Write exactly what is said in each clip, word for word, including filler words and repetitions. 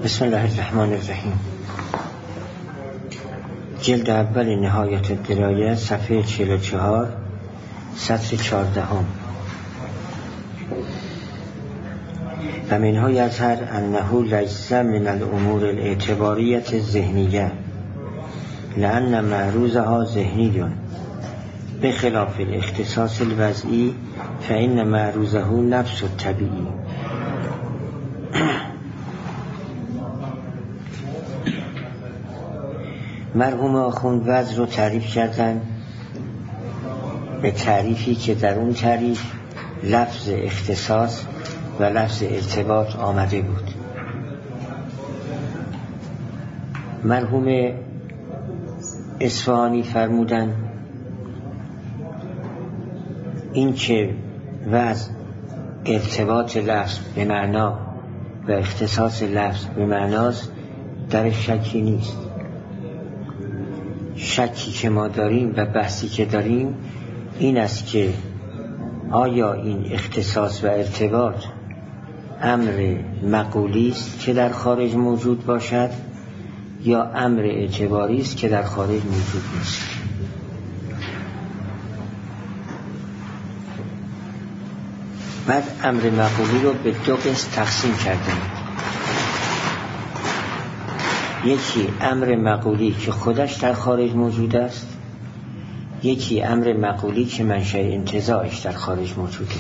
بسم الله الرحمن الرحیم. جلد اول نهایت الدرایه، صفحه چهل و چهار، سطر چهاردهم. و منها یظهر انه لیس من الامور الاعتباریت الذهنیه لان معروضها ذهنی بخلاف الاختصاص الوضعی فإن معروضه نفس الطبیعی. مرحوم آخوند وضع رو تعریف کردن به تعریفی که در اون تعریف لفظ اختصاص و لفظ ارتباط آمده بود. مرحوم اصفهانی فرمودن این که وضع ارتباط لفظ به معنا و اختصاص لفظ به معناست در شکی نیست. شکی که ما داریم و بحثی که داریم این است که آیا این اختصاص و ارتباط امر مقولی است که در خارج موجود باشد یا امر اعتباری است که در خارج موجود نیست. بعد امر مقولی رو به دو قسم تقسیم کردیم. یکی امر مقولی که خودش در خارج موجود است، یکی امر مقولی که منشأ انتزاعش در خارج موجوده.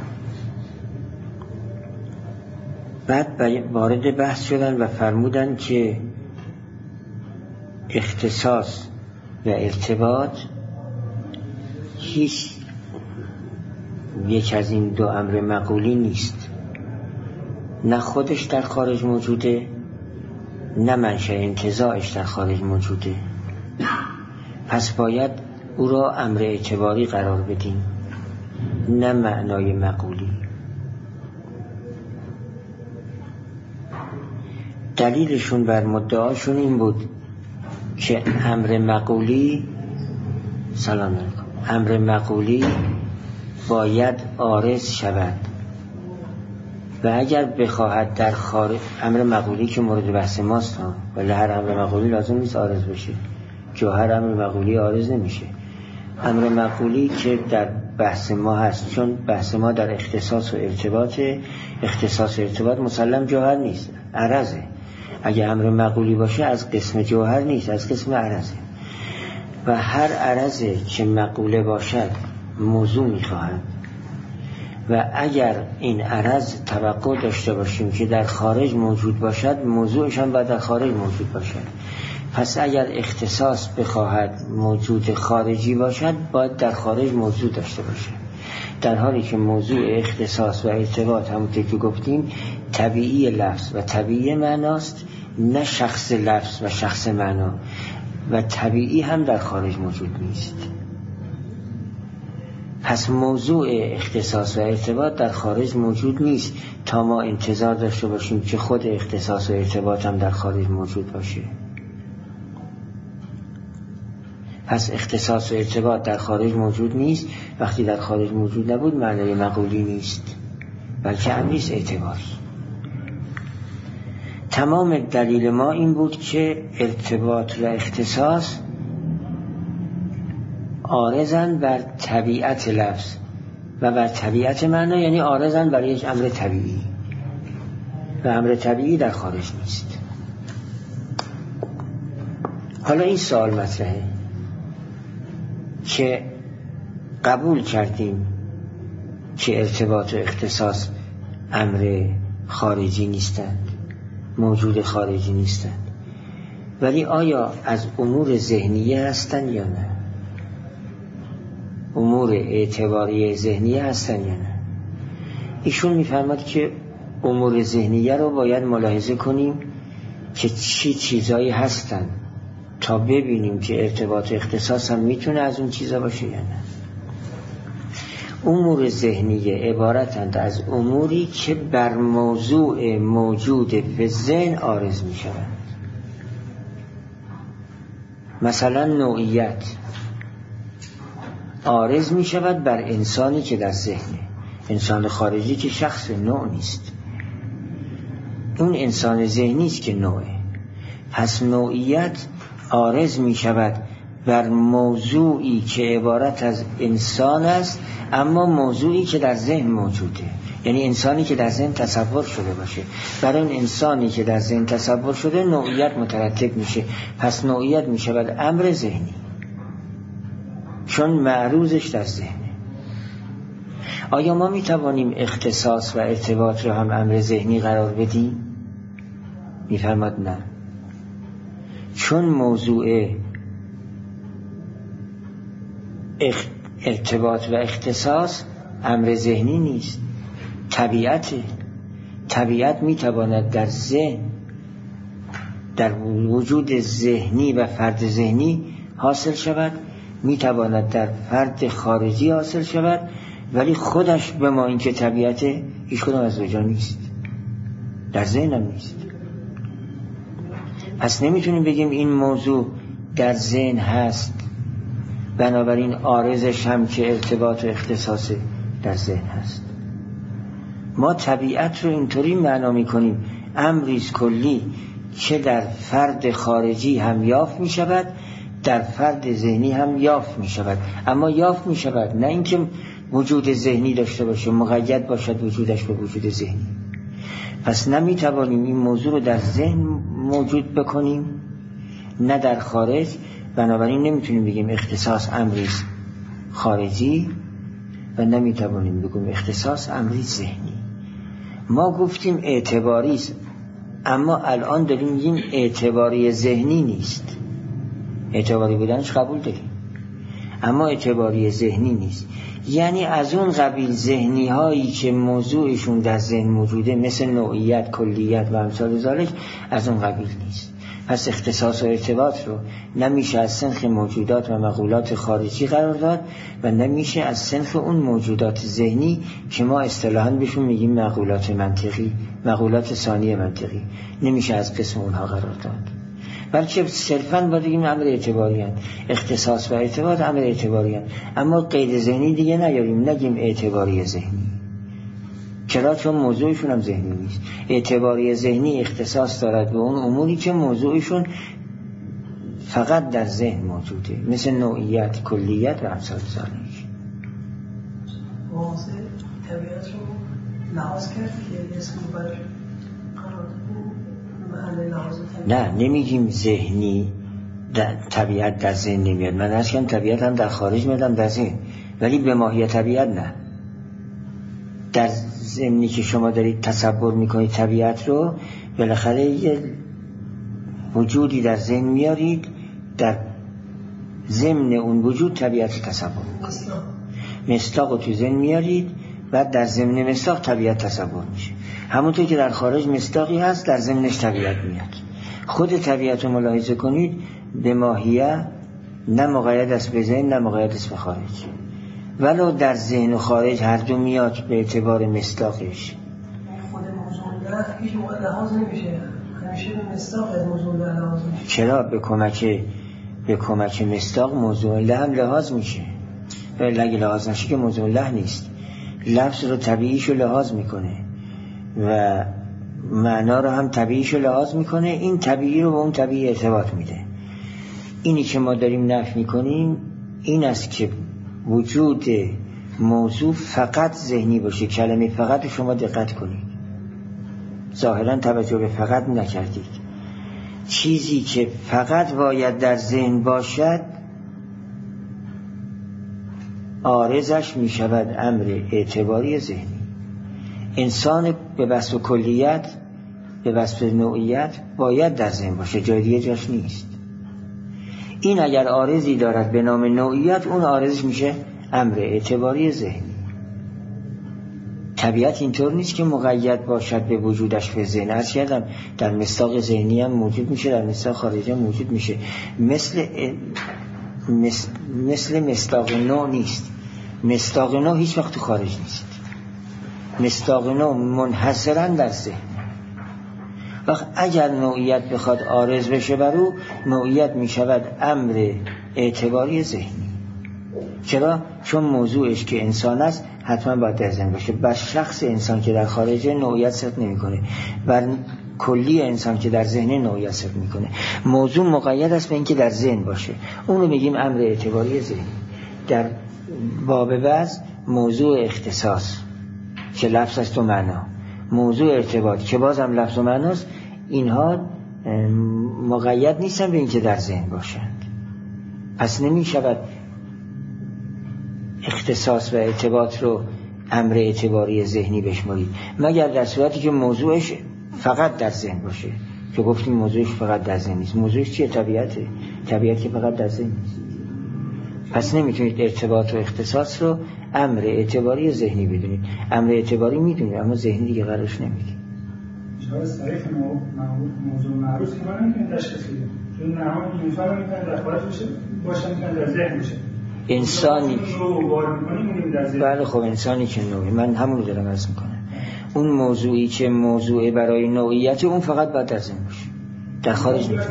بعد وارد بحث شدن و فرمودن که اختصاص و ارتباط هیچ یک از این دو امر مقولی نیست، نه خودش در خارج موجوده نه منشأ انتزاعش در خارج موجوده. پس باید او را امر اعتباری قرار بدیم نه معنای مقولی. دلیلشون بر مدعاشون این بود که امر مقولی سلام علیکم امر مقولی باید عارض شود و اگر بخواهد در خارج امر مقولی که مورد بحث ماست ها، ولی هر امر مقولی لازم نیست عارض بشه. جوهر امر مقولی عارض نمیشه. امر مقولی که در بحث ما هست، چون بحث ما در اختصاص و ارتباط، اختصاص و ارتباط مسلم جوهر نیست، عرضه. اگه امر مقولی باشه از قسم جوهر نیست، از قسم عرضه. و هر عرضه که مقوله باشد موضوع میخواهد و اگر این عرض توقع داشته باشیم که در خارج موجود باشد، موضوعش هم باید در خارج موجود باشد. پس اگر اختصاص بخواهد موجود خارجی باشد باید در خارج موجود داشته باشد، در حالی که موضوع اختصاص و ارتباط همونطور که گفتیم طبیعی لفظ و طبیعی معناست، نه شخص لفظ و شخص معنا، و طبیعی هم در خارج موجود نیست. پس موضوع اختصاص و ارتباط در خارج موجود نیست تا ما انتظار داشته باشیم که خود اختصاص و ارتباط هم در خارج موجود باشه. پس اختصاص و ارتباط در خارج موجود نیست. وقتی در خارج موجود نبود معنی مقولی نیست، بلکه امریست اعتباری. تمام دلیل ما این بود که ارتباط و اختصاص عارضن بر طبیعت لفظ و بر طبیعت معنا، یعنی عارضن بر یک امر طبیعی و امر طبیعی در خارج نیست. حالا این سوال مطرحه که قبول کردیم که ارتباط و اختصاص امر خارجی نیستند، موجود خارجی نیستند، ولی آیا از امور ذهنیه هستند یا نه؟ امور اعتباری ذهنیه هستن یا نه؟ ایشون میفرماد که امور ذهنیه رو باید ملاحظه کنیم که چی چیزایی هستن تا ببینیم که ارتباط اختصاص هم میتونه از اون چیزا باشه یا نه. امور ذهنیه عبارتند از اموری که بر موضوع موجود به ذهن عارض میشوند. مثلا نوعیت عارض می شود بر انسانی که در ذهنه، انسان خارجی که شخص نوع نیست. اون انسان ذهنی است که نوعه. پس نوعیت عارض می شود بر موضوعی که عبارت از انسان است، اما موضوعی که در ذهن موجوده، یعنی انسانی که در ذهن تصور شده باشه. برای اون انسانی که در ذهن تصور شده نوعیت مترتب میشه. پس نوعیت می شود امر ذهنی، چون معروضش در ذهنه. آیا ما می توانیم اختصاص و ارتباط رو هم امر ذهنی قرار بدیم؟ می فرماد نه، چون موضوع ارتباط و اختصاص امر ذهنی نیست، طبیعته. طبیعت می تواند در ذهن، در وجود ذهنی و فرد ذهنی حاصل شود، می تواند در فرد خارجی حاصل شود، ولی خودش به ما این که طبیعته هیچ کدام از دو جا نیست، در ذهن هم نیست. پس نمیتونیم بگیم این موضوع در ذهن هست، بنابراین عارضش هم که ارتباط و اختصاص در ذهن هست. ما طبیعت رو اینطوری معنا میکنیم امریز کلی که در فرد خارجی هم یافت می شود، در فرد ذهنی هم یافت می شود. اما یافت می شود، نه اینکه وجود ذهنی داشته باشه، مقید باشد وجودش به وجود ذهنی. پس نمی توانیم این موضوع رو در ذهن موجود بکنیم نه در خارج، بنابراین نمیتونیم بگیم اختصاص امری خارجی و نمیتوانیم بگیم اختصاص امری ذهنی. ما گفتیم اعتباری است، اما الان داریم میگیم اعتباری ذهنی نیست. اعتباری بودنش قبول داریم، اما اعتباری ذهنی نیست. یعنی از اون قبیل ذهنی هایی که موضوعشون در ذهن موجوده، مثل نوعیت، کلیت و امثال ذالک، از اون قبیل نیست. پس اختصاص و ارتباط رو نمیشه از صنف موجودات و مقولات خارجی قرار داد و نمیشه از صنف اون موجودات ذهنی که ما اصطلاحاً بهشون میگیم مقولات منطقی، مقولات ثانی منطقی، نمیشه از قسم اونها قرار داد. بلکه صرفاً باید بگیم امر اعتباری هست. اختصاص و ارتباط امر اعتباری هست، اما قید ذهنی دیگه نیاریم، نگیم اعتباری ذهنی. چرا؟ چون موضوعشون هم ذهنی نیست. اعتباری ذهنی اختصاص دارد به اون اموری که موضوعشون فقط در ذهن موجوده، مثل نوعیت، کلیت و امثال ذالک. واضح طبیعت رو لحاظ کرد که اسم بر قرار محل لحاظ طبیعت. نه، نمیگیم ذهنی در طبیعت در ذهن نمیاد. من از کم طبیعت هم در خارج میادم در ذهن، ولی به ماهیت طبیعت نه. در ضمنی که شما دارید تصور میکنید طبیعت رو، بالاخره یه وجودی در ذهن میارید، در ضمن اون وجود طبیعت رو تصور میکنید. مصداق رو تو ذهن میارید، بعد در ضمن مصداق طبیعت تصور میشه. همونطور که در خارج مصداقی هست، در ضمنش طبیعت میاد. خود طبیعت رو ملاحظه کنید، به ماهیت نه مقید است به ذهن، نه مقید است به خارج، ولو در ذهن و خارج هر دو میاد به اعتبار مصداقش. خود موضوع نه هیچ موقع لحاظ نمیشه، همیشه به مصداق موضوع لحاظ میشه. چرا؟ به کمک به کمک مصداق موضوع له هم لحاظ میشه. ولی اگه لحاظ نشه که موضوع له نیست. لفظ رو طبیعیش رو لحاظ میکنه و معنا رو هم طبیعیش رو لحاظ میکنه. این طبیعی رو به اون طبیعی ارتباط میده. اینی که ما داریم نفی میکنیم این است که وجود موضوع فقط ذهنی باشه. کلمه فقط رو شما دقت کنید، ظاهرا توجه به فقط نکردید. چیزی که فقط باید در ذهن باشد عارضش می شود امر اعتباری ذهنی. انسان به وصف کلیت، به وصف نوعیت باید در ذهن باشه، جای دیگه جاش نیست. این اگر عارضی دارد به نام نوعیت، اون عارضش میشه امر اعتباری ذهنی. طبیعت اینطور نیست که مقید باشد به وجودش به ذهن. از کردم در مصداق ذهنی هم موجود میشه، در مصداق خارجی هم موجود میشه. مثل مثل, مثل مصداق نوع نیست. مصداق نوع هیچ وقت خارج نیست. مصداق نوع منحصرا در ذهن. وقت اگر نوعیت بخواد عارض بشه بر او، نوعیت می شود امر اعتباری ذهنی. چرا؟ چون موضوعش که انسان است حتما باید در ذهن باشه. بر شخص انسان که در خارجه نوعیت صدق نمی کنه. بر کلی انسان که در ذهن نوعی اثر میکنه. موضوع مقید است به اینکه در ذهن باشه، اونو میگیم امر اعتباری ذهنی. در باب بعض موضوع اختصاص که لفظ است و معنا، موضوع ارتباط که بازم لفظ و معناست، اینها مقید نیستن به اینکه در ذهن باشند. پس نمی شود اختصاص و ارتباط رو امر اعتباری ذهنی بشمارید، مگر در صورتی که موضوعش فقط در ذهن باشه، که گفتیم موضوعش فقط در ذهن نیست. موضوعش چیه؟ طبیعته. طبیعت که فقط در ذهن نیست. پس نمیتونید ارتباط و اختصاص رو امر اعتباری ذهنی بدونید. امر اعتباری میدونید اما ذهنی دیگه قرارش نمیدید. شما صریح موضوع معروض که ما نمیتونید تشخیص بدید، چون نهان انسان میتونه در خارج باشه باشه میتونه در ذهن باشه. انسانی رو وارد می‌کنیم در ذهن. بله خب انسانی که نوعی، من همون رو دارم عرض میکنم، اون موضوعی که موضوع برای نوعیت اون فقط باید در ذهن باشه، در خارج نیست.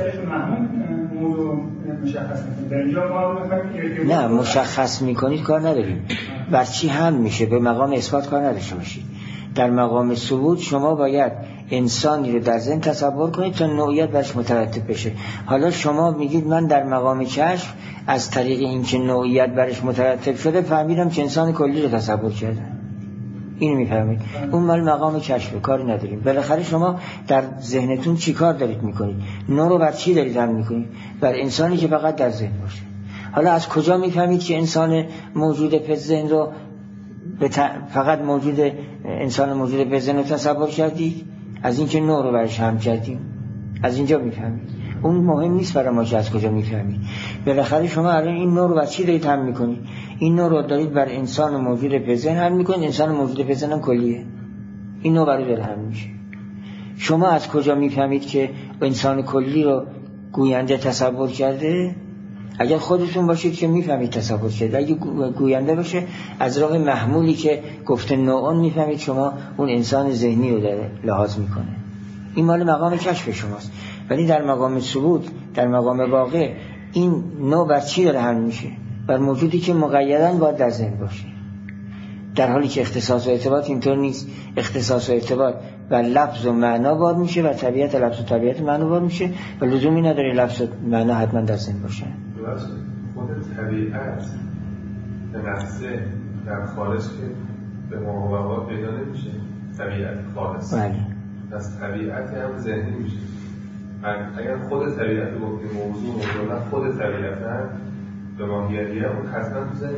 نه مشخص میکنید کار نداریم، بر چی هم میشه، به مقام اثبات کار نداشته باشید. در مقام ثبوت شما باید انسانی رو در ذهن تصور کنید تا نوعیت برش مترتب بشه. حالا شما میگید من در مقام کشف از طریق اینکه نوعیت برش مترتب شده فهمیدم که انسان کلی رو تصور کردم، اینو میفهمید، اون مال مقام کشفه، کاری نداریم. بالاخره شما در ذهنتون چی کار دارید میکنید؟ نو رو بر چی دارید حمل میکنید؟ بر انسانی که فقط در ذهن باشه. حالا از کجا میفهمید که انسان موجود پس ذهن رو فقط موجود انسان موجود پس ذهن رو تصور کردید؟ از اینکه نو رو برش حمل کردیم، از اینجا میفهمید. اون مهم نیست برای ما که از کجا میفهمید. بالاخره شما الان این نور رو بر چی دارید حمل میکنید؟ این نور رو دارید بر انسان موجود پزن حمل میکنید. انسان موجود پزن هم کلیه، این نور برای داره حمل میشه. شما از کجا میفهمید که انسان کلی رو گوینده تصور کرده؟ اگر خودتون باشید که میفهمید تصور کرده، اگه گوینده باشه از راه محمولی که گفته نوعان میفهمید شما اون انسان ذهنی رو داره لحاظ میکنه. این مال مقام کشف شماست. ولی در مقام ثبوت، در مقام واقع، این نوع بر چی داره حمل میشه؟ بر موجودی که مقیداً باید در ذهن باشه، در حالی که اختصاص و ارتباط اینطور نیست. اختصاص و ارتباط و لفظ و معنا بار میشه و طبیعت لفظ و طبیعت معنا بار میشه و لزومی نداره لفظ و معنا حتما در ذهن باشه. خود طبیعت به نفسه در خارج که به مقابل پیدا نمیشه، طبیعت خالص. بله. پس طبیعت هم ذهنی میشه. اگر خود طبیعت رو گفتیم موضوع موضوع نه خود طبیعت هم به ماهیتی هم حتما تو ذهن.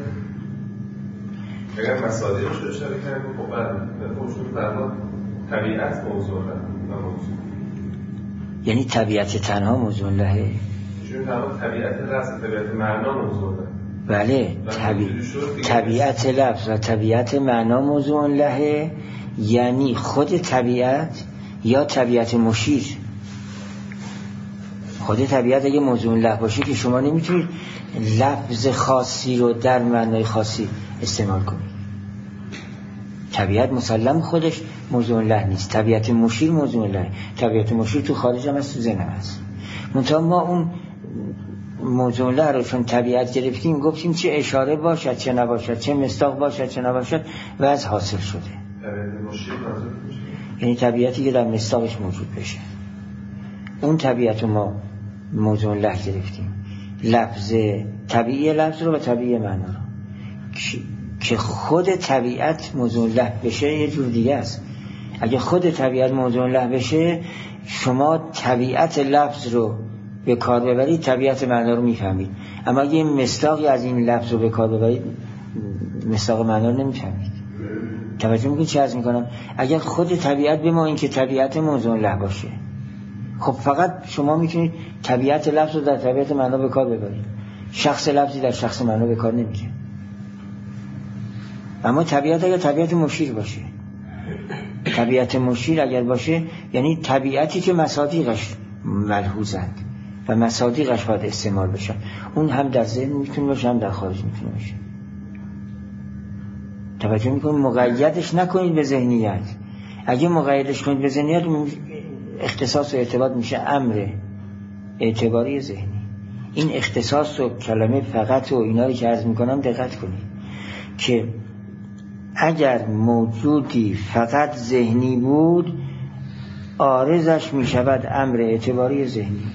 اگر مصادیقش رو اشاره کردیم خب بعد خودشون فرما طبیعت موضوع نه موضوع، یعنی طبیعت تنها موضوع لهه، چون تمام طبیعت لفظ طبیعت معنا موضوع نه. بله طبیع... طبیعت لفظ و طبیعت معنا موضوع لهه، یعنی خود طبیعت یا طبیعت مشیر. خود طبیعت اگه موضوع له باشه که شما نمیتونید لفظ خاصی رو در معنای خاصی استعمال کنید. طبیعت مسلم خودش موضوع له نیست، طبیعت مشیر موضوع له. طبیعت مشیر تو خارج هم هست، تو ذهن هم هست. منتها ما اون موضوع له رو چون طبیعت گرفتیم گفتیم چه اشاره باشد چه نباشد، چه مصداق باشد چه نباشد و از حاصل شده. یعنی طبیعتی که در مصداقش موجود بشه، اون طبیعت رو ما موضوع له گرفتیم. لفظ طبیعی لفظ رو و طبیعی معنا رو که خود طبیعت موضوع له بشه یه جور دیگه است. اگه خود طبیعت موضوع له بشه شما طبیعت لفظ رو به کار ببرید طبیعت معنا رو میفهمید، اما اگه این مصداقی از این لفظ رو به کار ببرید مصداق معنا رو نمیفهمید. توجه میکنید چه عرض میکنم؟ اگر خود طبیعت به ما این که طبیعت موضوع له باشه، خب فقط شما میتونید طبیعت لفظ رو در طبیعت معنا به کار ببرید، شخص لفظی در شخص معنا به کار نمیره. اما طبیعت اگر طبیعت مشیر باشه، طبیعت مشیر اگر باشه یعنی طبیعتی که مصادیقش ملحوظند و مصادیقش باید استعمال بشن، اون هم در ذهن میتونه باشه هم در خارج میتونه باشه. توجه میکنید؟ مقیدش نکنید به ذهنیت. اگه مقیدش کنید به ذهنیت اختصاص و ارتباط میشه امر اعتباری ذهنی. این اختصاص و کلمه فقط و اینا رو که عرض میکنم دقت کنید که اگر موجودی فقط ذهنی بود عارضش می شود امر اعتباری ذهنی.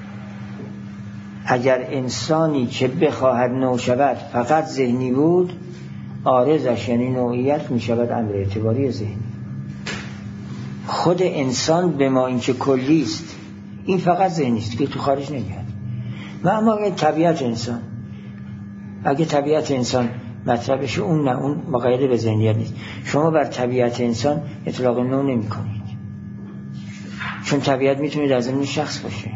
اگر انسانی که بخواهد نو شود فقط ذهنی بود، عارضش یعنی نوعیت می شود امر اعتباری ذهنی. خود انسان به ما این که کلی است، این فقط ذهنی است که تو خارج نمیاد. و اما طبیعت انسان، اگه طبیعت انسان مطلبش اون نه، اون مقایده به ذهنیت نیست. شما بر طبیعت انسان اطلاق نو نمی کنید، چون طبیعت میتونه در ضمن شخص باشه.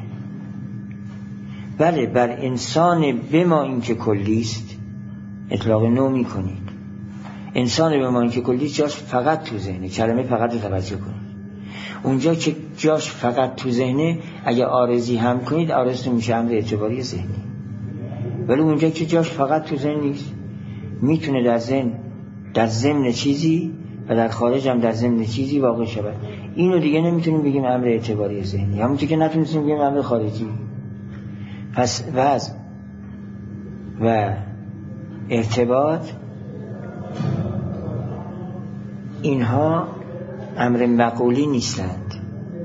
بله، بر انسان به ما این که کلی است اطلاق نو می کنید. انسان به ما این که کلی است جاش فقط تو ذهنه، کلمه فقط رو توجه کنید. اونجا که جاش فقط تو ذهنه اگه عارضی هم کنید عارض میشه امر اعتباری ذهنی. ولی اونجا که جاش فقط تو ذهن نیست، میتونه در ذهن در ضمن چیزی و در خارج هم در ضمن چیزی واقع شود. اینو دیگه نمیتونیم بگیم امر اعتباری ذهنی، همونطور که نتونیم بگیم امر خارجی. پس وضع و ارتباط اینها امر مقولی نیستند،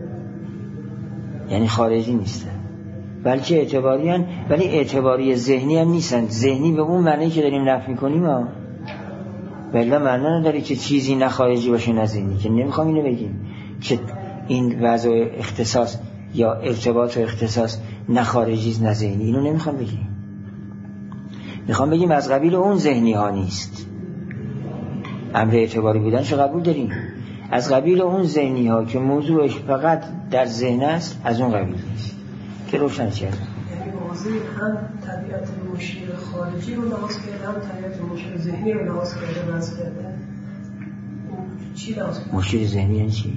یعنی خارجی نیستند، بلکه اعتباری هستند. ولی اعتباری ذهنی هم نیستند. ذهنی به اون معنی که داریم نفی میکنیم ها، ولی معنی نداره که چیزی نه خارجی باشه نه ذهنی، که نمیخوام اینو بگیم که این وضع و اختصاص یا ارتباط و اختصاص نه خارجی نه ذهنی، اینو نمیخوام بگیم. میخوام بگیم از قبیل اون ذهنی ها نیست. امر اعتباری بودنشو قبول داریم، از قبیل اون ذهنی ها که موضوعش فقط در ذهن است از اون قبیل نیست. که روشن شد. یعنی واضح هم طبیعت مشیر خارجی رو لحاظ کرده، هم طبیعت مشیر ذهنی رو لحاظ کرده. بحث کرده چی لحاظ کرده؟ مشیر ذهنی یعنی چی؟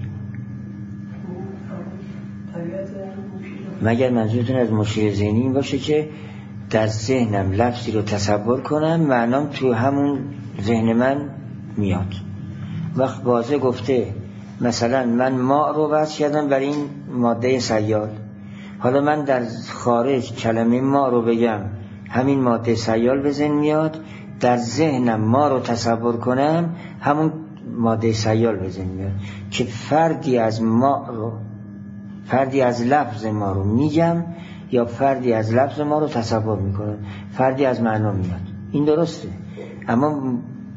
طبیعت مگر منظورتون از مشیر ذهنی این باشه که در ذهنم لفظی رو تصور کنم معنام تو همون ذهن من میاد. وقت بازه گفته مثلا من ماء رو وضع کردم برای این ماده سیال، حالا من در خارج کلمه ماء رو بگم همین ماده سیال به ذهن میاد، در ذهنم ماء رو تصور کنم همون ماده سیال به ذهن میاد. که فردی از ماء رو فردی از لفظ ما رو میگم یا فردی از لفظ ما رو تصور میکنم، فردی از معنا میاد. این درسته، اما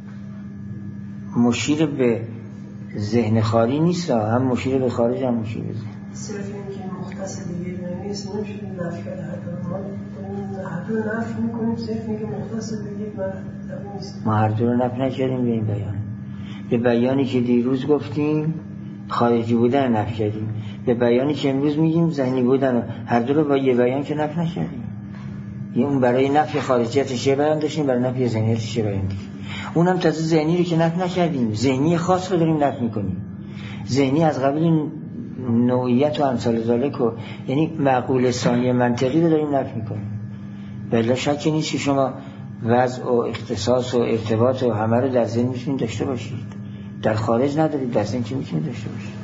مشیر به ذهن خالی نیست، هم مشیر به خارج هم مشیر به ذهن. صرف این که مختص دیگه نیست نمیشه نفی کرده. ما هر دو نفی میکنیم، صرف این که مختص دیگه نیست. ما هر دو رو نفی نکردیم به این بیان. به بیانی که دیروز گفتیم خارجی بودن نفی کردیم، به بیانی که امروز میگیم ذهنی بودن، هر دو رو با یه بیان که نفی نکردیم. یه اون برای نفی خارجیتش یه بیان داشتیم، برای نفی ذهنیتش یه بیان داشتیم. اونم تازه ذهنی رو که نفی نکردیم، ذهنی خاص رو داریم نفی میکنیم. ذهنی از قبیل نوعیت و امثال ذالک و یعنی معقول ثانی منطقی رو داریم نفی میکنیم. بلا شکی نیست که شما وضع و اختصاص و ارتباط و همه رو در ذهن میتونید داشته باشید، در خارج ندارید، در ذهن که میتونید داشته باشید.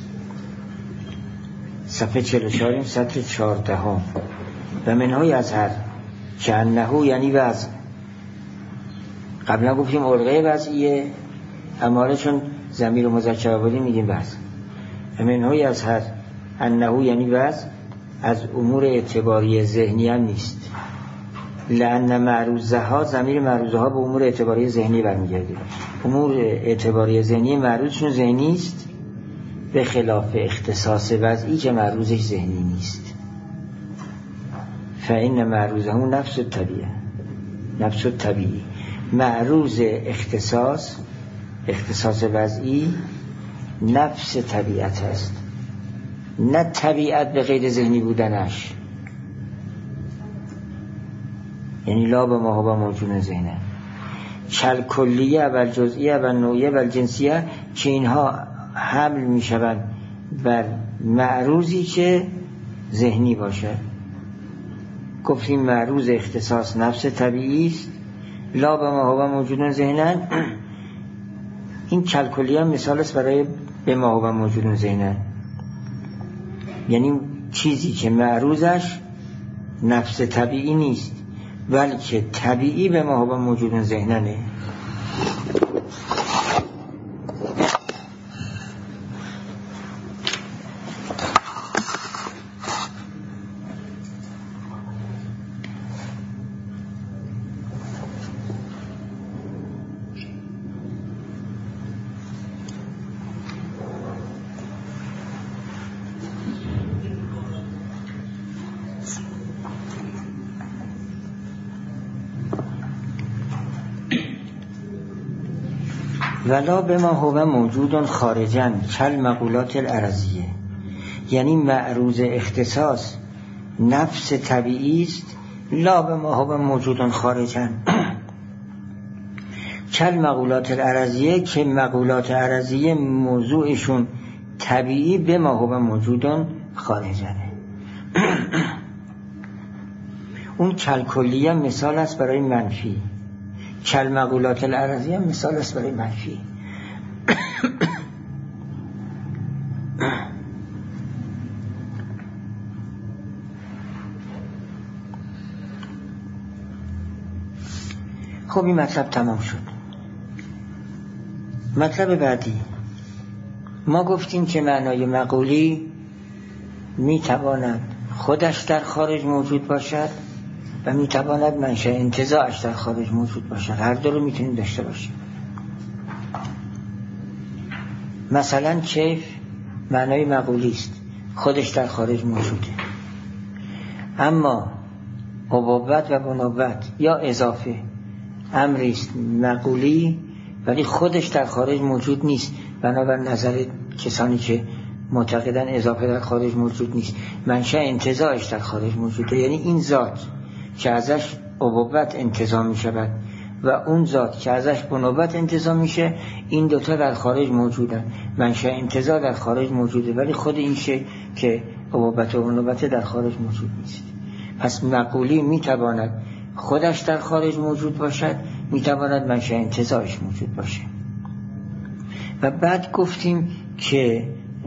صفحه چهل و چهار سطر چهارده ها. و منهای ازهر که انهو یعنی وضع. قبلا گفتیم علقه وضعیه، اما چون ضمیر مذکر آوردیم میگیم وضع. و منهای ازهر انهو یعنی وضع از امور اعتباری ذهنی هم نیست. لأن معروضه ها، ضمیر معروضه ها به امور اعتباری ذهنی برمیگرده. امور اعتباری ذهنی معروضشون ذهنی است، به خلاف اختصاص وضعی که معروضش ذهنی نیست. فإن معروضه هم نفس الطبیعه، نفس الطبیعی. معروض اختصاص اختصاص وضعی نفس طبیعت است، نه طبیعت به غیر ذهنی بودنش. یعنی لا به ما هو موجود ذهنه کل کلیه و جزئیه و نوعیه و جنسیه، که اینها حمل می شوند بر معروضی که ذهنی باشه. گفتیم معروض اختصاص نفس طبیعی است، لا به ما هو موجود ذهنه. این کل کلیه مثال است برای به ما هو موجود ذهنه، یعنی چیزی که معروضش نفس طبیعی نیست بلکه طبیعی به ما هو موجود ذهنه. ولا به ما هو موجود خارجا کل مقولات العرضیه، یعنی معروض اختصاص نفس طبیعی است، لا به ما هو موجود خارجا کل مقولات العرضیه، که مقولات عرضیه موضوعشون طبیعی به ما هو موجود خارجانه. اون کل کلیه مثال است برای منفی، کل مقولات العرضیه مثال است برای منفی. خب این مطلب تمام شد. مطلب بعدی، ما گفتیم که معنای مقولی میتواند خودش در خارج موجود باشد و میتواند منشأ انتزاعش در خارج موجود باشد. هر دو رو میتونیم داشته باشیم. مثلا کیف معنای مقولی است، خودش در خارج موجوده. اما ابوت و بنوت یا اضافه امری است مقولی ولی خودش در خارج موجود نیست، بنابر نظر کسانی که معتقدن اضافه در خارج موجود نیست، منشأ انتزاعش در خارج موجوده. یعنی این ذات که ازش ابوت انتزاع می شود و اون ذات که ازش بنوت انتزاع میشه، این دوتا در خارج موجودن، منشأ انتزاع در خارج موجوده ولی خود این شی که ابوت و بنوت در خارج موجود نیست. پس مقولی میتواند خودش در خارج موجود باشد، میتواند منشأ انتزاعش موجود باشه. و بعد گفتیم که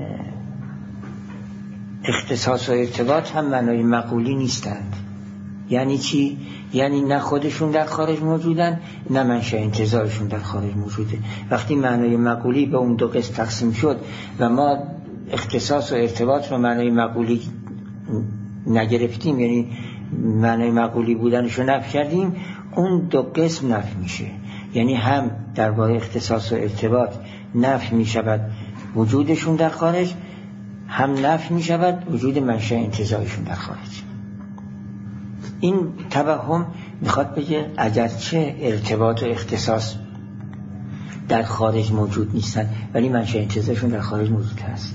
اختصاص و ارتباط هم معنای مقولی نیستند. یعنی چی؟ یعنی نه خودشون در خارج موجودن، نه منشأ انتزاعشون در خارج موجوده. وقتی معنای مقولی به اون دو قسم تقسیم شد و ما اختصاص و ارتباط رو معنای مقولی نگرفتیم، یعنی معنای مقولی بودنشو نفی کردیم، اون دو قسم نفی میشه. یعنی هم درباره اختصاص و ارتباط نفی میشود وجودشون در خارج، هم نفی میشود وجود منشأ انتزاعشون در خارج. این توهم میخواد بگه اگرچه ارتباط و اختصاص در خارج موجود نیستن ولی منشأ انتزاعشون در خارج موجود هست.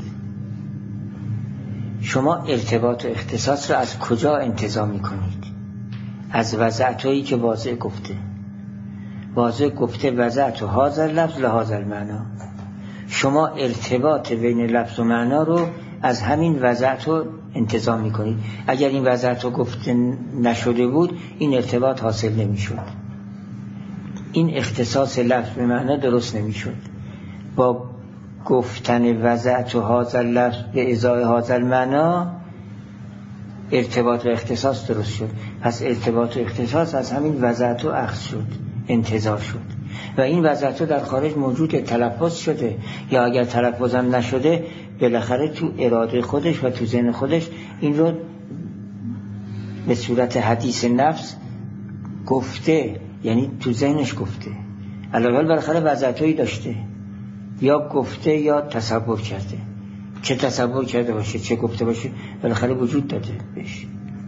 شما ارتباط و اختصاص را از کجا انتزاع میکنید؟ از وضعتایی که واضح گفته. واضح گفته وضعت و هذا لفظ لهذا المعنا. شما ارتباط بین لفظ و معنا رو از همین وضعت رو انتزاع میکنید. اگر این وضعت رو گفته نشده بود این ارتباط حاصل نمیشد، این اختصاص لفظ به معنا درست نمیشد. با گفتن وضعت و هذا لفظ به ازای هذا المعنا ارتباط و اختصاص درست شد. پس ارتباط و اختصاص از همین وضعت رو اخذ شد، انتزاع شد و این وضعت در خارج موجود تلفظ شده، یا اگر تلفظ هم نشده بالاخره تو اراده خودش و تو ذهن خودش این رو به صورت حدیث نفس گفته، یعنی تو ذهنش گفته. علاوه بالاخره وضعتایی داشته، یا گفته یا تصور کرده. چه تصور کرده باشه چه گفته باشه بالاخره وجود داده بهش.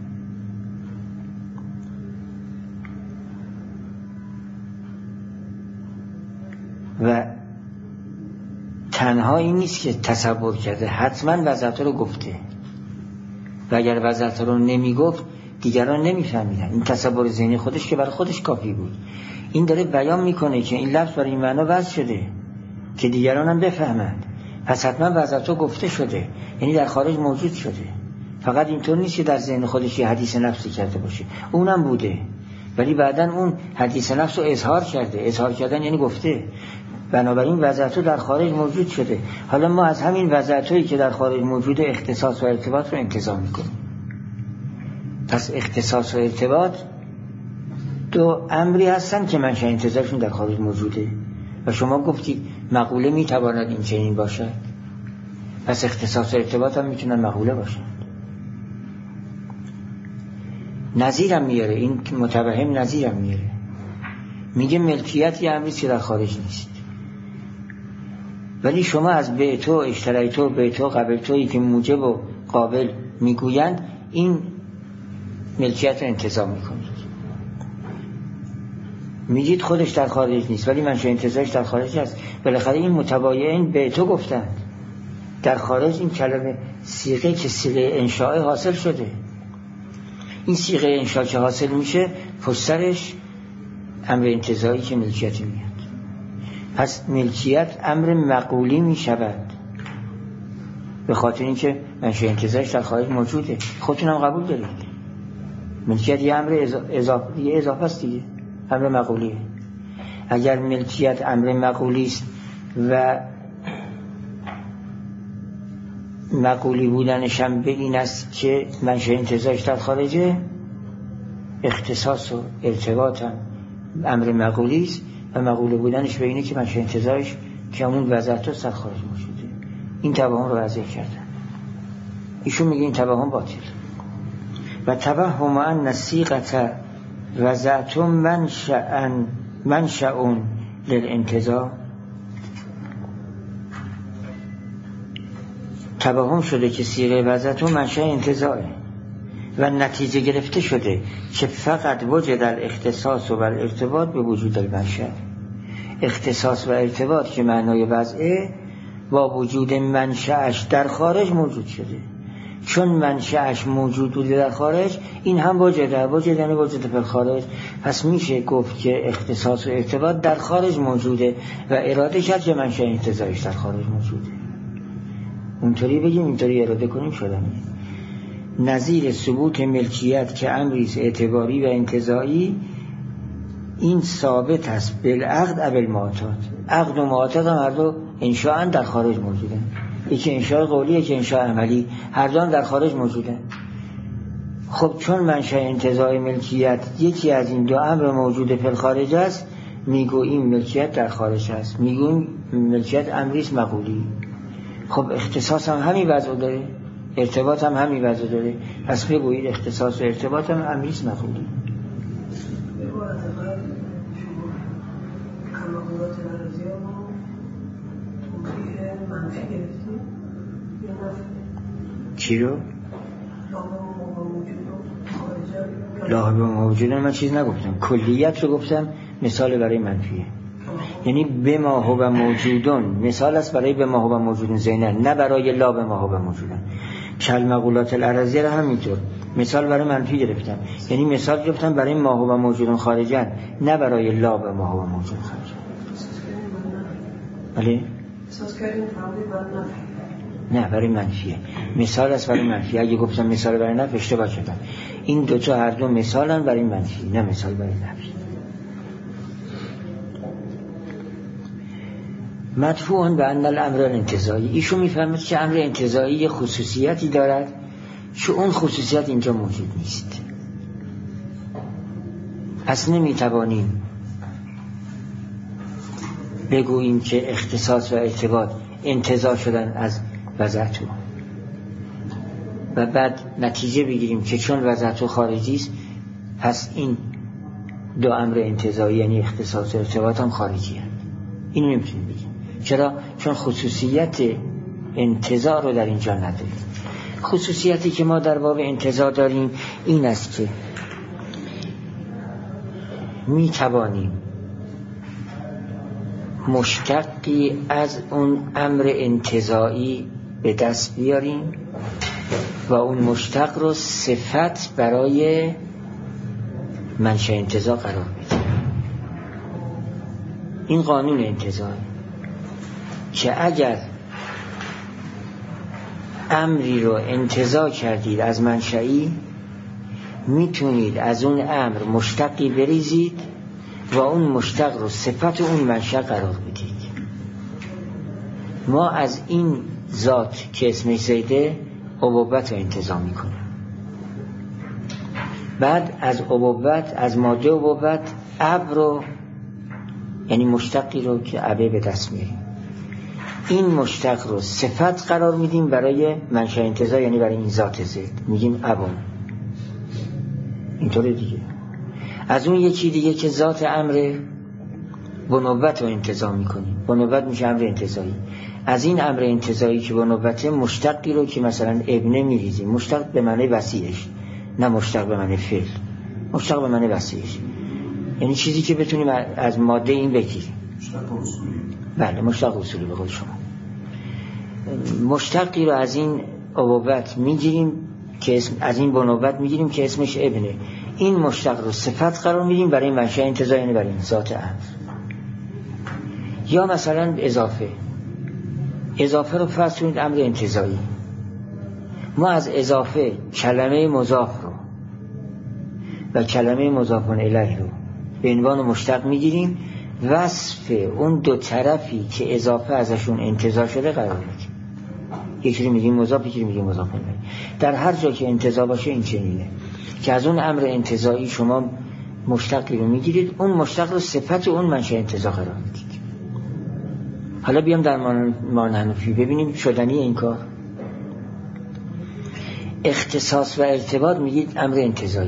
و تنها این نیست که تصور کرده، حتما وضعت رو گفته و اگر وضعت رو نمی گفت دیگران نمی فهمیدن. این تصور ذهنی خودش که برای خودش کافی بود. این داره بیان میکنه که این لفظ برای این معنا وضع شده که دیگران هم بفهمند. پس حتما وضعت رو گفته شده، یعنی در خارج موجود شده. فقط اینطور نیست که در ذهن خودش یه حدیث نفسی کرده باشه، اونم بوده ولی بعدن اون حدیث نفس رو اظهار کرده. اظهار کردن یعنی گفته. بنابراین وضعت در خارج موجود شده. حالا ما از همین وضعتایی که در خارج موجوده اختصاص و ارتباط رو انتزاع میکنیم. پس اختصاص و ارتباط دو امری هستن که منشأ انتزاعشون در خارج موجوده و شما گفتید مقوله میتواند این چنین باشد، پس اختصاص و ارتباط هم میتونن مقوله باشن. نظیرم میاره، این متوهم نظیرم میاره، میگه ملکیت یه امری که در خارج نیست ولی شما از بعتو، اشتریتو، بیتو، قبلتویی که موجب و قابل میگویند این ملکیت رو انتزاع میکنید. میگید خودش در خارج نیست ولی منشأ انتزاعش در خارج است. بالاخره این متباین به تو گفتند در خارج این کلمه صیغه که صیغه انشاء حاصل شده. این صیغه انشاء که حاصل میشه پشترش امر انتزاعی که ملکیتی میاد. پس ملکیت امر مقولی میشود به خاطر اینکه منشأ انتزاعش در خارج موجوده. خودتون هم قبول دارید ملکیت یه امر اضافه یه اضافه است دیگه، امر مقولیه. اگر ملکیت امر مقولی است و مقولی بودنش هم به این است که منشأ انتزاعش در خارجه، اختصاص و ارتباط هم امر مقولی است و مقوله بودنش به اینه که منشأ انتزاعش که همون وضعیت در خارج موجوده. این توهم رو وضعیت کردن. ایشون میگه این توهم باطل. و توهم ان صیغه وضعت منشأ منشأ للانتزاع، توهم شده که صیغه وضعت منشأ انتزاعه و نتیجه گرفته شده که فقط وجد الاختصاص و الارتباط به وجود المنشأ. اختصاص و ارتباط که معنای وضعه با وجود منشأش در خارج موجود شده. چون منشأش موجود بوده در خارج، این هم وجده. وجد یعنی وجود در خارج. پس میشه گفت که اختصاص و ارتباط در خارج موجوده و اراده کرد که منشأ انتزاعش در خارج موجوده. اونطوری بگیم اینطوری اراده کنیم شدنی. نظیر ثبوت ملکیت که امریست اعتباری و انتزاعی، این ثابت است بالعقد و بالمعتاد. عقد و معتاد هم هر دو انشاء در خارج موجودن. یکی انشاء قولی یکی انشاء عملی، هر دو هم در خارج موجودن. خب چون منشأ انتزاع ملکیت یکی از این دو امر موجود فی الخارج است، میگوییم ملکیت در خارج است، میگوییم ملکیت امریست مقولی. خب اختصاص هم همین وضع داره، ارتباط هم همین وضع داره، پس بگویید اختصاص و ارتباط هم امریست مقولی. چی رو؟ لاحب موجودن من چیز نگفتم، کلیت رو گفتم، مثال برای منفیه. یعنی به ما هو موجودون مثال است برای به ما هو موجودون زینن، نه برای لا به ما هو موجودن. کل مقولات العرضیه رو همینطور مثال برای منفی گرفتم، یعنی مثال گرفتم برای ما هو موجودون خارجن، نه برای لا به ما هو موجود خارجن. ولی احساس کردیم فهمید بعد نفی، نه برای منفیه. مثال است برای منفی. اگه گفتم مثال برای نفی اشتباه کردم. این دو تا هر دو مثالن برای منفی، نه مثال برای نفی. مدفوعاً به ان الامر الانتزاعی، ایشون میفهمد که امر انتزاعی خصوصیتی دارد که اون خصوصیت اینجا موجود نیست. پس نمیتوانیم بگوییم که اختصاص و ارتباط انتزاع شدن از وضعتو و بعد نتیجه بگیریم که چون وضعتو خارجی است پس این دو امر انتزاعی یعنی اختصاص و ارتباط هم خارجی هست. این نمیتونیم بگیم. چرا؟ چون خصوصیت انتزاع رو در اینجا نداریم. خصوصیتی که ما در باب انتزاع داریم این است که می توانیم مشتقی از اون امر انتزاعی به دست بیاریم و اون مشتق رو صفت برای منشأ انتزاع قرار بدیم. این قانون انتزاع که اگر امری رو انتزاع کردید از منشئی، میتونید از اون امر مشتقی بریزید و اون مشتق رو صفت اون منشأ قرار بدید. ما از این ذات که اسمش زیده ابوت رو انتزاع میکنیم، بعد از ابوت از ماده ابوت اب رو یعنی مشتقی رو که ابه به دست میاریم، این مشتق رو صفت قرار میدیم برای منشأ انتزاع یعنی برای این ذات زید، میگیم ابون. اینطوره دیگه. از اون یکی دیگه که ذات امر بنوبت رو انتزاع میکنیم، بنوبت میشه امر انتزاعی. از این امر انتزاعی که بنوبته مشتقی رو که مثلا ابنه میریزیم، مشتق به معنی وسیعش، نه مشتق به معنی فعل، مشتق به معنی وسیعش. یعنی چیزی که بتونیم از ماده این بگیریم. مشتق اصولی. بله مشتق اصولی به قول شما. مشتقی رو از این ابوت میگیریم که اسم از این بنوبت میگیریم که اسمش ابنه. این مشتق رو صفت قرار میدیم برای منشأ انتزاع، یعنی برای ذات امر. یا مثلا اضافه اضافه رو فرض کنید امر انتزاعی. ما از اضافه کلمه مضاف رو و کلمه مضاف الیه رو به عنوان مشتق میگیریم، وصف اون دو طرفی که اضافه ازشون انتزاع شده قرار میدیم. یکی رو میگیم مضاف، یکی رو میگیم مضاف الیه. در هر جا که انتزاع باشه این چنینه که از اون امر انتزاعی شما مشتقی رو میگیرید، اون مشتق رو صفت اون منشأ انتزاع قرار میدید. حالا بیام در مان حنفی ببینیم شدنی این کار. اختصاص و ارتباط میگید امر انتزاعی،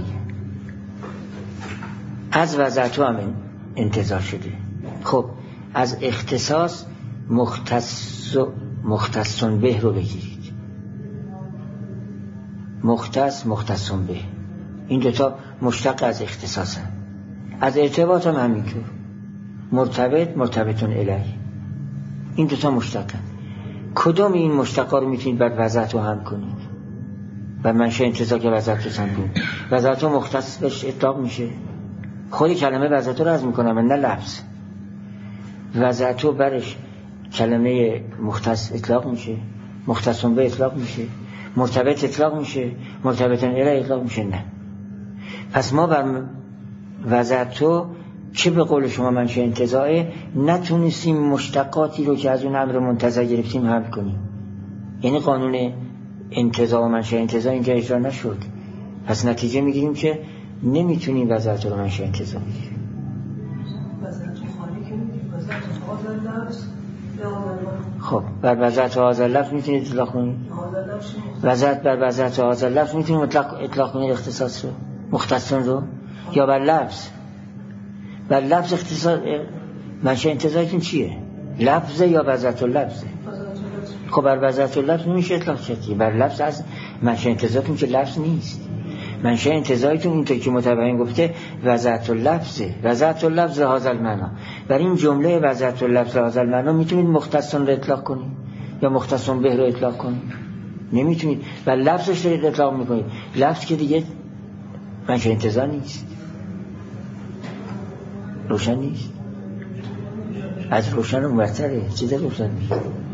از وضعتو هم انتزاع شده. خب از اختصاص مختص مختصن به رو بگیرید. مختص مختصن به، این دوتا مشتق از اختصاص هم. از ارتباط هم همینطور، مرتبط مرتبطون الیه، این دوتا مشتق هم. کدام این مشتقا رو میتونید بر وضعتو هم کنید؟ بر منشأ انتزاع که وضعتو هم کنید. وضعتو مختص بهش اطلاق میشه. خود کلمه وضعتو رو عرض میکنم نه لفظ. وضعتو برش کلمه مختص اطلاق میشه، مختصن به اطلاق میشه، مرتبط اطلاق میشه، مرتبطن الیه اطلاق میشه. نه، پس ما بر وضعتو که به قول شما منشأ انتزاعه نتونستیم مشتقاتی رو که از اون امر منتزع گرفتیم حل کنیم. یعنی قانون انتزاع و منشأ انتزاع اینجا اجرا نشد. پس نتیجه میگیریم که نمیتونیم وضعتو رو منشأ انتزاع بگیریم. وضعتو خالی که میگیم وضعتو آذر لفظ. خب بر وضعتو آذر لفظ میتونید اطلاق کنید؟ وضعت بر وضعتو آذر لفظ میتونید اطلاق اطلاق کنید اختصاص رو، مختصن رو، یا بر لفظ. بر لفظ اختصاص منشأ انتزاعتون چیه؟ لفظه یا وضعتو لفظه؟ خب بر وضعتو لفظ نمیشه اطلاق کرد. بر لفظ از منشأ انتزاعتون که لفظ نیست. منشأ انتزاعتون اینطور که متبین گفته وضعتو لفظه، وضعتو لفظ هذا المعنی. بر این جمله وضعتو لفظ هذا المعنی میتونید مختصن رو اطلاق کنید یا مختصن به رو اطلاق کنید؟ نمیتونید. بر لفظش رو اطلاق میکنید. لفظ که دیگه منشأ انتزاع نیست. روشن نیست. از روشن رو مرتره چیز روشن نیست.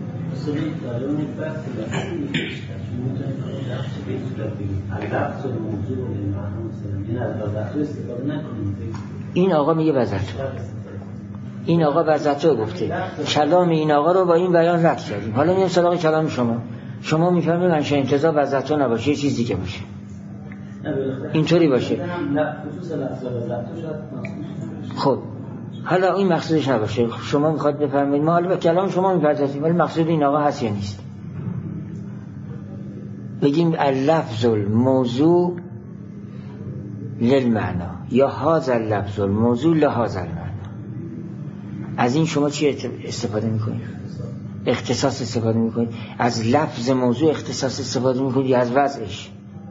این آقا میگه وضعتو، این آقا وضعتو گفته، کلام این آقا رو با این بیان رد کردیم. حالا میام سراغ کلام شما. شما میفهمید منشأ انتزاع وضعتو نباشه، یه چیز دیگه باشه، اینطوری باشه. خب حالا این مقصودش نباشه، شما میخواد بفهمید، ما حالا به کلام شما میپردازیم، ولی مقصود این آقا هست یا نیست. بگیم اللفظ الموضوع للمعنا یا هذا اللفظ الموضوع لهذا المعنا. از این شما چی استفاده میکنید؟ اختصاص استفاده میکنید. از لفظ موضوع اختصاص استفاده میکنید یا از وضعش؟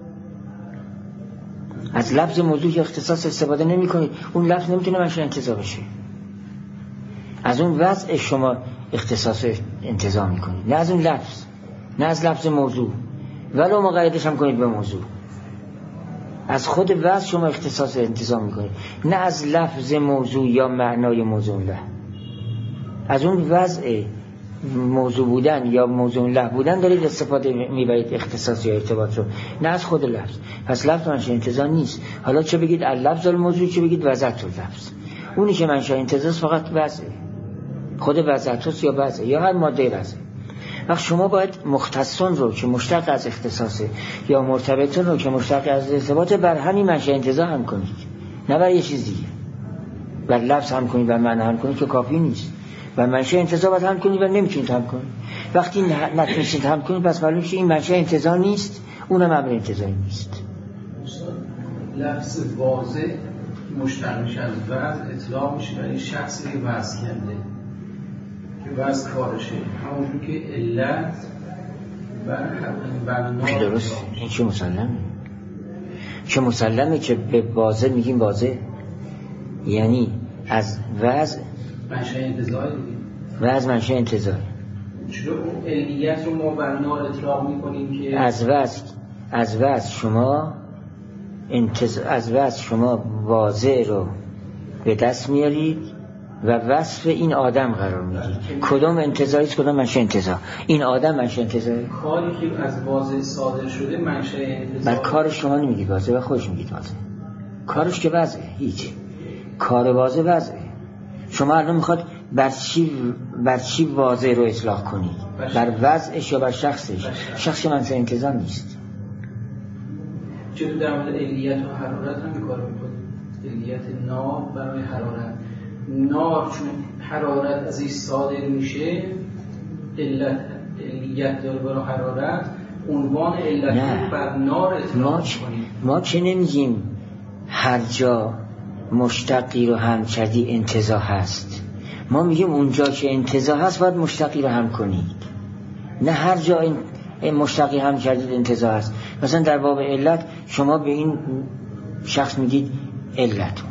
از لفظ موضوع که اختصاص استفاده نمی کنید، اون لفظ نمیتونه منشأ انتزاع بشه. از اون وضع شما اختصاص انتزاع میکنید، نه از اون لفظ، نه از لفظ موضوع، ولو مقیدش هم کنید به موضوع. از خود وضع شما اختصاص انتزاع میکنید، نه از لفظ موضوع یا معنای موضوع له. از اون وضع موضوع بودن یا موضوع له بودن دارید استفاده میبرید اختصاص یا ارتباط رو، نه از خود لفظ. پس لفظ منشأ انتزاع نیست. حالا چه بگید اللفظ الموضوع، چه بگید وضعت اللفظ. اونی که منشأ انتزاع فقط وضع، خود وضعتوست یا وضع یا هر ماده وضع. وقت شما باید مختصن رو که مشتق از اختصاصه یا مرتبطن رو که مشتق از ارتباطه بر همین منشأ انتزاع هم کنید، نه بر یه چیز دیگه. بر لفظ هم کنید، بر معنی هم کنید که کافی نیست. بر منشأ انتزاع باید هم کنید و نمیتونید هم کنید. وقتی نتونید هم کنید پس معلوم میشه این منشأ انتزاع نیست، اونم امر انتزاعی نیست. لفظ واضح مشتق میشه از وضع اطلاق میشه برای شخصی که وضع کرده که وضع کارشه، همونجور که علت بر نار درست. این چه مسلمه؟ چه مسلمه که به واضح میگیم واضح، یعنی از وضع منشأ انتزاع دیگه. وضع منشأ انتزاع. چرا اون علیت رو ما بر نار اطلاق میکنیم که از وضع از وضع شما انتزاع از وضع شما واضع رو به دست میارید و وصف این آدم قرار میدید. کدام انتزاعی است کدام منشأ انتزاع؟ این آدم منشأ انتزاعی. کاری که از واضع صادر شده منشأ انتزاع. بر کار شما نمیگید واضع و خودش میگید واضع. کارش که وضعه، هیچ کار واضع وضعه. شما الان میخواد بر چی بر چی واضع رو اطلاق کنید؟ بر وضعش یا بر شخصش؟ شخص منشأ انتزاع نیست. چطور در مورد علیت و حرارت هم کار میکنید؟ علیت نار برای حرارت. نار چون حرارت از این صادر میشه، علت علیت داره برای حرارت، عنوان علت رو بر نار اطلاق میکنید. ما چه نمیگیم هر جا مشتقی رو هم کردی انتزاع هست. ما میگیم اونجا که انتزاع هست باید مشتقی رو هم کنید. نه هر جا این مشتقی هم کردید انتزاع هست. مثلا در باب علت شما به این شخص میگید علت،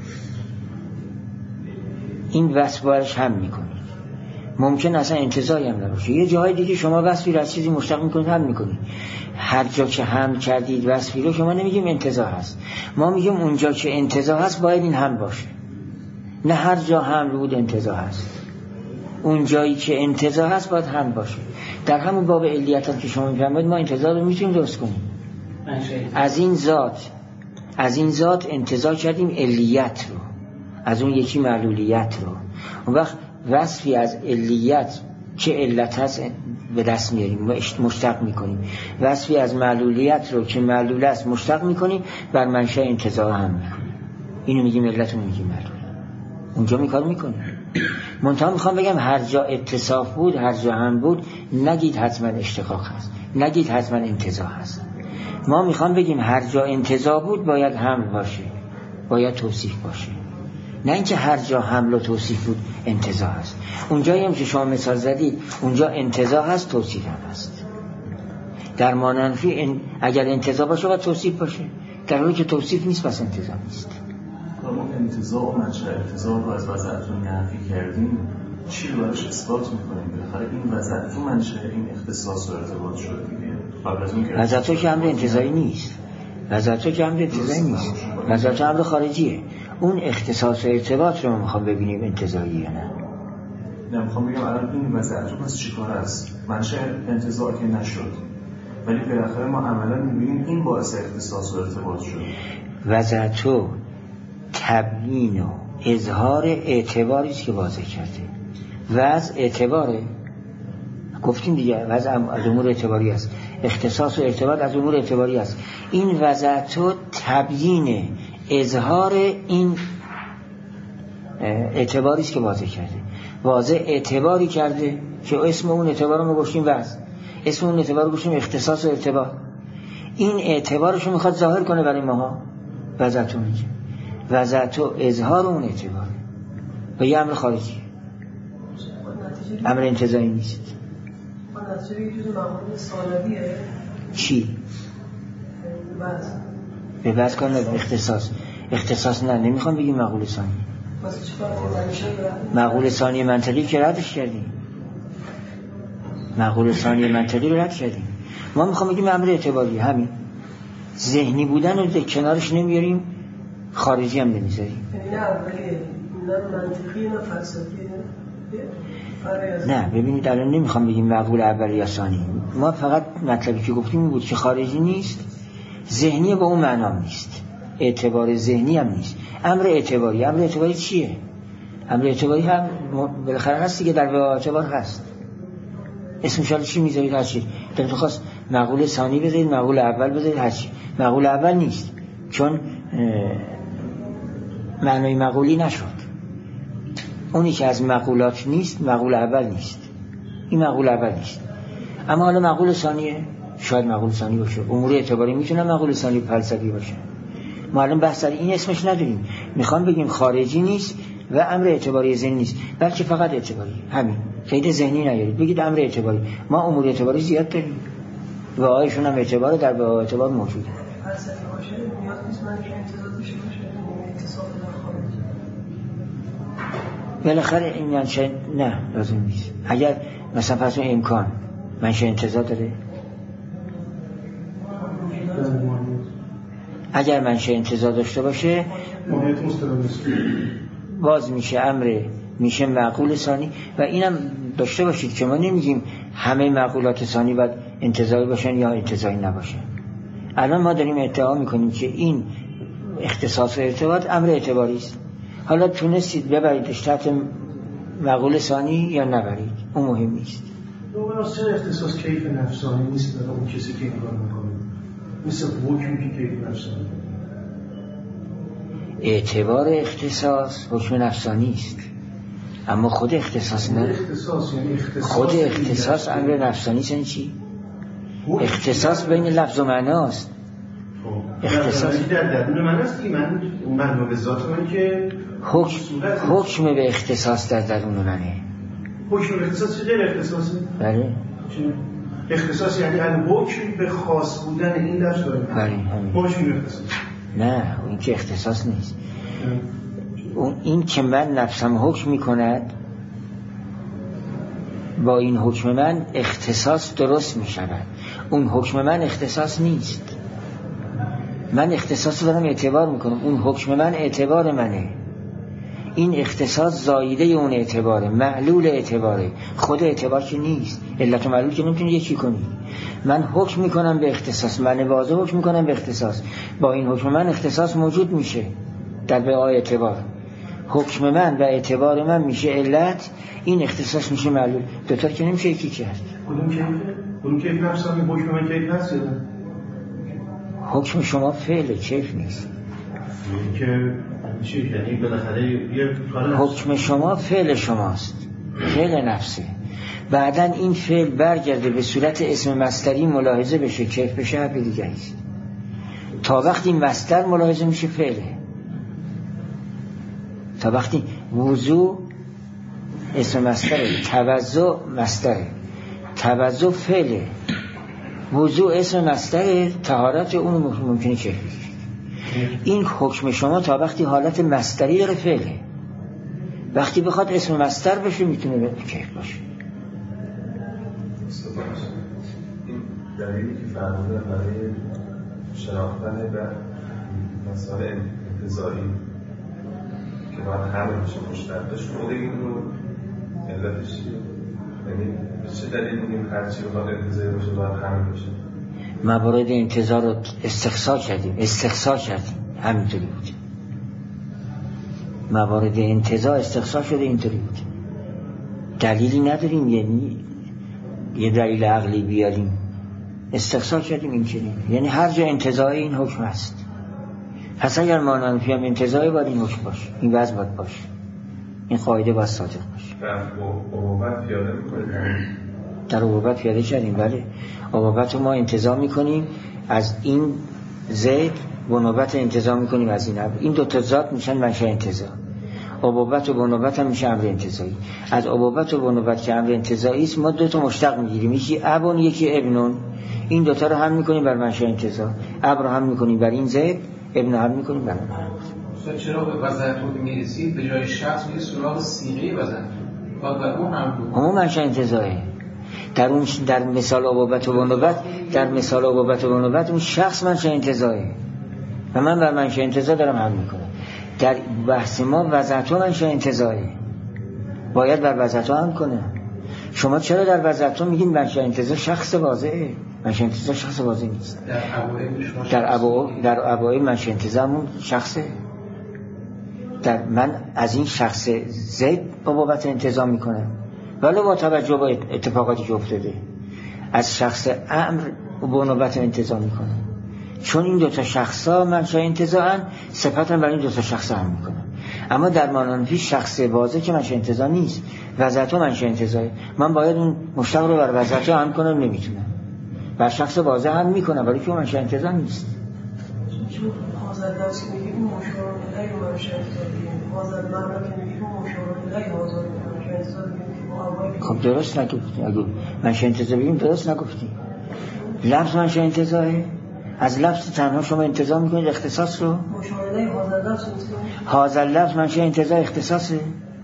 این وصف بارش هم میکنید. ممکن اصلا انتزاعی هم نباشه. یه جای دیگه شما وصفی رو از چیزی مشتق میکنید هم میکنید. هر جا که هم کردید وصفی رو شما نمیگیم انتزاع هست. ما میگیم اونجا که انتزاع هست باید این هم باشه. نه هر جا هم بود انتزاع هست. اون جایی که انتزاع هست باید هم باشه. در همون باب علیت هم که شما میفرمایید ما انتزاع رو میتونیم درست کنیم. از این ذات از این ذات انتزاع کردیم علیت رو، از اون یکی معلولیت رو. اون وقت وصفی از علیت که علت هست به دست میاریم، مشتق میکنیم. وصفی از معلولیت رو که معلول است مشتق میکنیم، بر منشأ انتزاع هم میکنیم. اینو میگیم علت، رو میگیم معلول. اونجا میکار میکنیم. منتها میخوام بگم هر جا اتصاف بود، هر جا هم بود، نگید حتما اشتقاق هست، نگید حتما انتزاع هست. ما میخوام بگیم هر جا انتزاع بود باید حمل باشه، باید توصیف باشه. نه اینکه هر جا حمل و توصیف بود انتزاع هست. اونجایی هم که شما مثال زدید اونجا انتزاع هست، توصیف هم هست. در ماننفی ان... اگر انتزاع باشه باید توصیف باشه. در حالی که توصیف نیست پس انتزاع نیست. ما انتزاع و منشأ انتزاع رو از وضعیتون نفی کردیم، چی رو براش اثبات میکنیم؟ بالاخره این وضعیت منشأ این اختصاص و ارتباط شد دیگه. قبل از اون که وضعیت که امر انتزاعی نیست. وضعیت که امر انتزاعی نیست. وضعیت امر خارجیه. اون اختصاص و ارتباط رو میخوام ببینیم انتزاعی یا نه. نه میخوام بگم الان این وضعیت پس چیکار است؟ منشأ انتزاع که نشد، ولی بالاخره ما عملا میبینیم این باعث اختصاص و ارتباط شد. وضعیت تبیین و اظهار اعتباری است که واضح کرده. وضع اعتباره، گفتیم دیگه، وضع از امور اعتباری است. اختصاص و ارتباط از امور اعتباری است. این وضع تو تبیین اظهار این اعتباری است که واضح کرده. واضح اعتباری کرده که اسم اون اعتبار رو گفتیم وضع، اسم اون اعتبار رو گفتیم اختصاص و ارتباط. این اعتبارشو میخواد ظاهر کنه برای ماها. وضع تو میگه وضع تو اظهار اون اعتبار و یه امر خارجی، امر انتزاعی نیست. نتیجه یه جز معمول ثانویه. چی؟ وضع به وضع کار نداریم. اختصاص اختصاص نه، نمیخوام بگیم معقول ثانی. معقول ثانی منطقی که ردش کردیم. معقول ثانی منطقی رو رد کردیم. ما میخوام بگیم امر اعتباری، همین. ذهنی بودن رو کنارش نمیاریم، خارجی هم نمیذاریم. نه اولیه، نه منطقی، نه فلسفی، نه. نه ببینید الان نمیخوام بگیم معقول اول یا ثانی. ما فقط مطلبی که گفتیم این بود که خارجی نیست، ذهنی با اون معنا نیست، اعتبار ذهنی هم نیست. امر اعتباری، امر اعتباری چیه؟ امر اعتباری هم بالاخره هست دیگه، در واقع اعتبار هست. اسمش رو چی میذارید؟ هر چی دلت خواست معقول ثانی بذارید، معقول اول بذارید، هر چی. معقول اول نیست چون معنای معقولی نشد. اونی که از معقولات نیست معقول اول نیست، این معقول اول نیست. اما حالا معقول ثانیه، شاید معقول ثانی باشه. امور اعتباری میتونه معقول ثانی فلسفی باشه. ما الان بحث سر این اسمش نداریم. میخوام بگیم خارجی نیست و امر اعتباری ذهنی نیست، بلکه فقط اعتباری. همین، خیلی ذهنی نیارید، بگید امر اعتباری. ما امور اعتباری زیاد داریم، واقعیشون هم اعتبار در واقع اعتبار موجوده. فلسفی باشه نیاز نیست من که انتزاع بشه باشه، اتصال در بالاخره این منشه نه لازم نیست. اگر مثلا پس اون امکان منشه انتزاع داره، اگر منشه انتزاع داشته باشه باز میشه امر، میشه معقول ثانی. و اینم داشته باشید که ما نمیگیم همه معقولات ثانی باید انتزاعی باشن یا انتزاعی نباشن. الان ما داریم ادعا میکنیم که این اختصاص و ارتباط امر اعتباری است. حالا تونستید ببریدش تحت معقول ثانی یا نبرید، اون مهم نیست. اصلا اختصاص کیف نفسانی نیست برای اون کسی که این کار میکنه، مثل حکمی که کیف نفسانی. اعتبار اختصاص حکم نفسانی است، اما خود اختصاص نه. اختصاص یعنی اختصاص خود اختصاص امر نفسانی است. چی؟ اختصاص بین لفظ و معناست. اختصاص در درون من است که من من به ذات من که حکم حکم به اختصاص در درون منه. حکم به اختصاص غیر اختصاصی؟ بله. اختصاص یعنی حکم به خاص بودن این لفظ داره. بله همین. حکم به اختصاص. نه این که اختصاص نیست. اون این که من نفسم حکم میکند، با این حکم من اختصاص درست میشود. اون حکم من اختصاص نیست. من اختصاص دارم اعتبار میکنم، اون حکم من اعتبار منه. این اختصاص زایده اون اعتباره، معلول اعتباره، خود اعتبار که نیست. علت و معلول که نمیتونی یکی کنی. من حکم میکنم به اختصاص، من واضح حکم میکنم به اختصاص، با این حکم من اختصاص موجود میشه در بقای اعتبار. حکم من و اعتبار من میشه علت، این اختصاص میشه معلول. دوتار که نمیشه یکی کرد. کدوم کیفه؟ کدوم کیف نفسانی حکم من کیف هست یا نه؟ حکم شما فعل کیف نیست. که چی یعنی بالاخره یه حکم شما فعل شماست، فعل نفسه. بعدن این فعل برگرده به صورت اسم مصدری ملاحظه بشه، کیف بشه حرف دیگه است. تا وقتی مصدر ملاحظه میشه فعله. تا وقتی وضو اسم مصدره، توضع مصدره، توضع فعله، وضو اسم مصدره، طهارت اون ممکنه کیف بشه. این حکم شما تا وقتی حالت مصدری داره فعله. وقتی بخواد اسم مصدر بشه میتونه کیف باشه. این دلیلی که فرموده برای شناختن به مسائل انتزاعی که باید همه میشه مشترکش، خود این رو علتش چیه؟ یعنی چه دلیل میگیم هرچی بخواد انتزاعی باشه باید همه باشه؟ موارد انتزاع رو استقصا کردیم استقصا کردیم همینطوری بود. موارد انتزاع استقصا شده اینطوری بود. دلیلی نداریم یعنی یه دلیل عقلی بیاریم، استقصا کردیم این چنین. یعنی هر جا انتزاع این حکم هست. پس اگر ما منفی هم انتزاعی باید این حکم باشه، این وضع باید باشه، این قاعده باید صادق باشه. در عبوبت پیاده میکنیم؟ در عبوبت پیاده کردیم. بله عبوبت رو ما انتزاع میکنیم از این زید و نوبت انتزاع میکنیم از این عبوبت. این دوتا ذات میشن منشأ انتزاع. عبوبت و بنوبت هم میشه امر انتزاعی. از عبوبت و بنوبت که امر انتزاعی است ما دو تا مشتق میگیریم، یکی ابون یکی ابنون. این دوتا رو هم میکنیم بر منشأ انتزاع. اب رو هم میکنیم بر این زید، ابن هم میکنیم بر اون. مثلا چرا به وضعیتون میرسید به جای شخص میگه سراغ صیغه وضعیتون باید بر اون هم بود. همون منشأ انتزاعی. در اون در مثال عبوبت و بنوبت، در مثال عبوبت و بنوبت اون شخص منشأ انتزاعی و من بر منشأ انتزاع دارم حل میکنم. در بحث ما وضعیتون منشأ انتزاعی باید بر وضعیتون هم کنه. شما چرا در وضعیتون میگین منشأ انتزاع شخص واضحه؟ منشأ انتزاع شخص واضح نیست. در ابواب در ابواب منشأ انتزاعمون شخصه. در من از این شخص زید بابت انتزاع میکنم ولی با توجه به اتفاقاتی که افتاده از شخص امر و نوبت انتزاع میکنم، چون این دوتا شخصا منشأ انتزاعن، صفتن برای این دوتا شخص هم میکنم. اما در مانانفی شخص واضح که منشأ انتزاع نیست، وضعیتو منشأ انتزاعی. من باید اون مشتق رو بر وضعیتو هم کنم، نمیتونم. بر شخص واضح هم میکنم ولی که منشأ انتزاع نیست. چون حاضر درس میگیم اون مشاور نگه منشأ انتزاعی، حاضر مبنا که میگیم اون مشاور نگه حاضر منشأ انتزاعی. خب درست نگفتی. اگه منشأ انتزاع بگیم درست نگفتی. لفظ منشأ انتزاعه، از لفظ تنها شما انتزاع میکنید اختصاص رو. مشاهده حاضر لفظ حاضر لفظ منشأ انتزاع اختصاصه.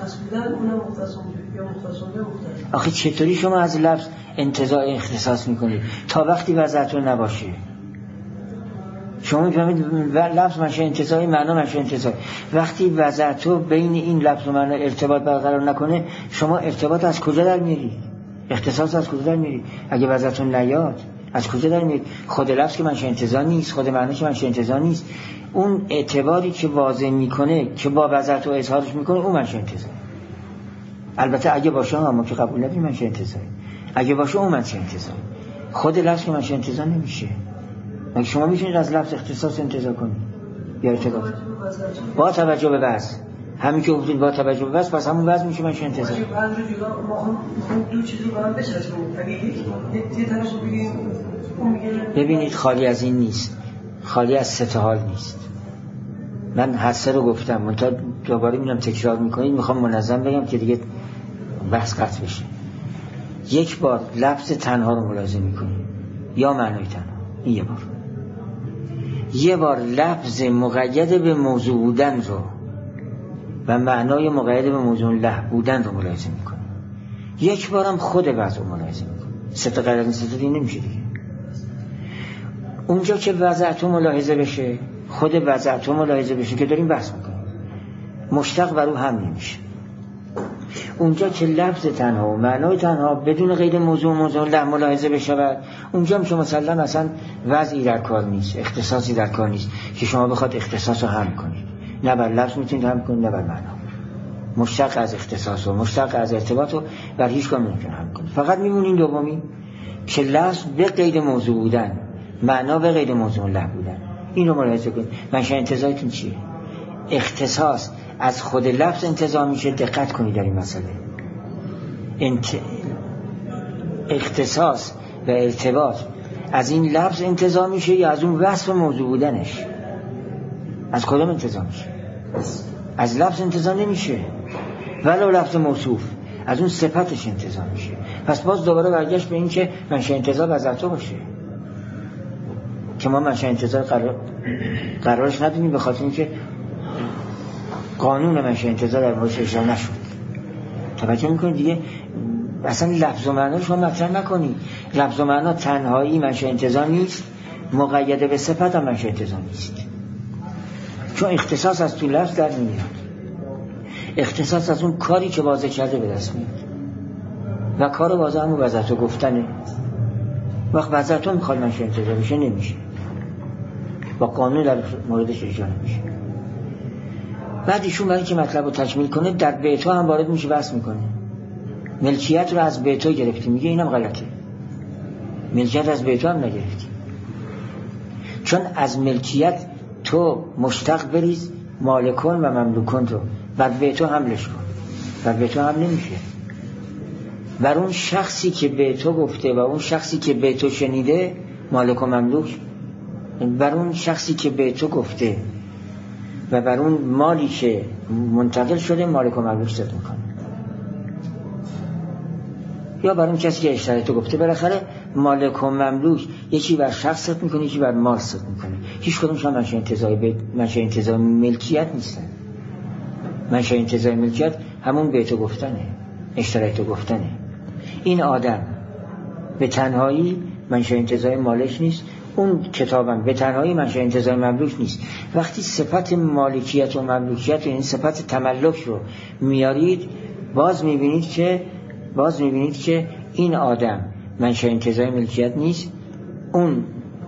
شخص بودن اونم مختص یا مختص به مختص. آخه چطوری شما از لفظ انتزاع اختصاص میکنید تا وقتی وضعتون نباشه؟ شما میفهمید لفظ منشه انتزاعی، معنا منشه انتزاعی. وقتی وضعتو بین این لفظ و معنا ارتباط برقرار نکنه، شما ارتباط از کجا در میاری؟ اختصاص از کجا در میاری؟ اگه وضعتون نیاد از کجا در میاری؟ خود لفظ که منشه انتزاع نیست، خود معنا که منشه انتزاع نیست. اون اعتباری که واضح میکنه که با وضعتو اظهارش میکنه اون منشه انتزاع. البته اگه باشه ما که قبول نداریم منشه انتزاع. اگه باشه اون منشه انتزاع. خود لفظ که منشه انتزاع نمیشه. مگه شما میتونید از لفظ اختصاص انتزاع کنید یا ارتباط با توجه به وضع؟ همین که گفتید با توجه به وضع، پس همون وضع میشه منشه انتزاع. ما دو چیزو با هم بچسبونیم. اگه یک یه طرف رو بگیم اون میگه ببینید خالی از این نیست، خالی از سه حال نیست. من هر سه رو گفتم، منتها دوباره میگم تکرار میکنید، میخوام منظم بگم که دیگه بحث قطع بشه. یک بار لفظ تنها رو ملاحظه میکنید یا معنای تنها، این یه بار. یه بار لفظ مقید به موضوع بودن رو و معنای مقید به موضوع له بودن رو ملاحظه میکنید. یک بارم خود وضع رو ملاحظه میکنید. سه تا غیر از این سه تا دیگه نمیشه دیگه. اونجا که وضعتو ملاحظه بشه، خود وضعتو ملاحظه بشه که داریم بحث میکنیم، مشتق بر او هم نمیشه. اونجا که لفظ تنها و معنای تنها بدون غیر موضوع موضوع له ملاحظه بشه، اونجا هم که مثلا اصلا وضعی در کار نیست، اختصاصی در کار نیست که شما بخواد اختصاص رو هم کنید. نه بر لفظ میتونید هم کنید نه بر معنا. مشتق از اختصاص و مشتق از ارتباط رو بر هیچ کار نمیتونید هم کنید. فقط میمونین دومی که لفظ به غیر موضوع بودن، معنا به غیر موضوع له بودن، این رو ملاحظه کنید. منشأ انتزاعتون چیه؟ اختصاص از خود لفظ انتزاع میشه. دقت کنید در این مسئله. انت... اختصاص و ارتباط از این لفظ انتزاع میشه یا از اون وصف موضوع بودنش؟ از کدام انتزاع میشه؟ از لفظ انتزاع نمیشه، ولو لفظ موصوف از اون صفتش انتزاع میشه. پس باز دوباره برگشت به این که منشأ انتزاع وضعتو باشه که ما منشأ انتزاع قرار... قرارش ندونیم به خاطر اینکه قانون منشأ انتزاع در موردش اجرا نشد. توجه میکنید دیگه؟ اصلا لفظ و معنا شما مطرح نکنید. لفظ و معنا تنهایی منشأ انتزاع نیست، مقید به صفت هم منشأ انتزاع نیست، چون اختصاص از تو لفظ در نمیاد. اختصاص از اون کاری که واضح کرده به دست میاد و کار واضح همون وضعتو گفتنه. وقت وضعتو میخواد منشأ انتزاع بشه نمیشه، با قانون در موردش اجرا نمیشه. بعد ایشون برای که مطلب رو تکمیل کنه در بیتو هم وارد میشه، بحث میکنه. ملکیت رو از بیتو گرفتی، میگه اینم غلطه. ملکیت از بیتو هم نگرفتی، چون از ملکیت تو مشتق بریز مالکون و مملوکون رو بر بیتو حملش کن. بر بیتو هم نمیشه. بر اون شخصی که بیتو گفته و اون شخصی که بیتو شنیده مالک و مملوک، بر اون شخصی که بیتو گفته و بر اون مالی که منتقل شده مالک و مملوک صدق میکنه، یا بر اون کسی که اشتریتو گفته. بالاخره مالک و مملوک یکی بر شخص صدق میکنه، یکی بر مال صدق میکنه. هیچ کدومشون منشأ انتزاع بیت منشأ انتزاع ملکیت نیستن. منشأ انتزاع ملکیت همون بیتو گفتنه، اشتریتو گفتنه. این آدم به تنهایی منشأ انتزاع مالک نیست، اون کتابم به تنهایی منشأ انتزاع مملوک نیست. وقتی صفت مالکیت و مملوکیت و این صفت تملک رو میارید، باز میبینید که باز میبینید که این آدم منشأ انتزاع ملکیت نیست، اون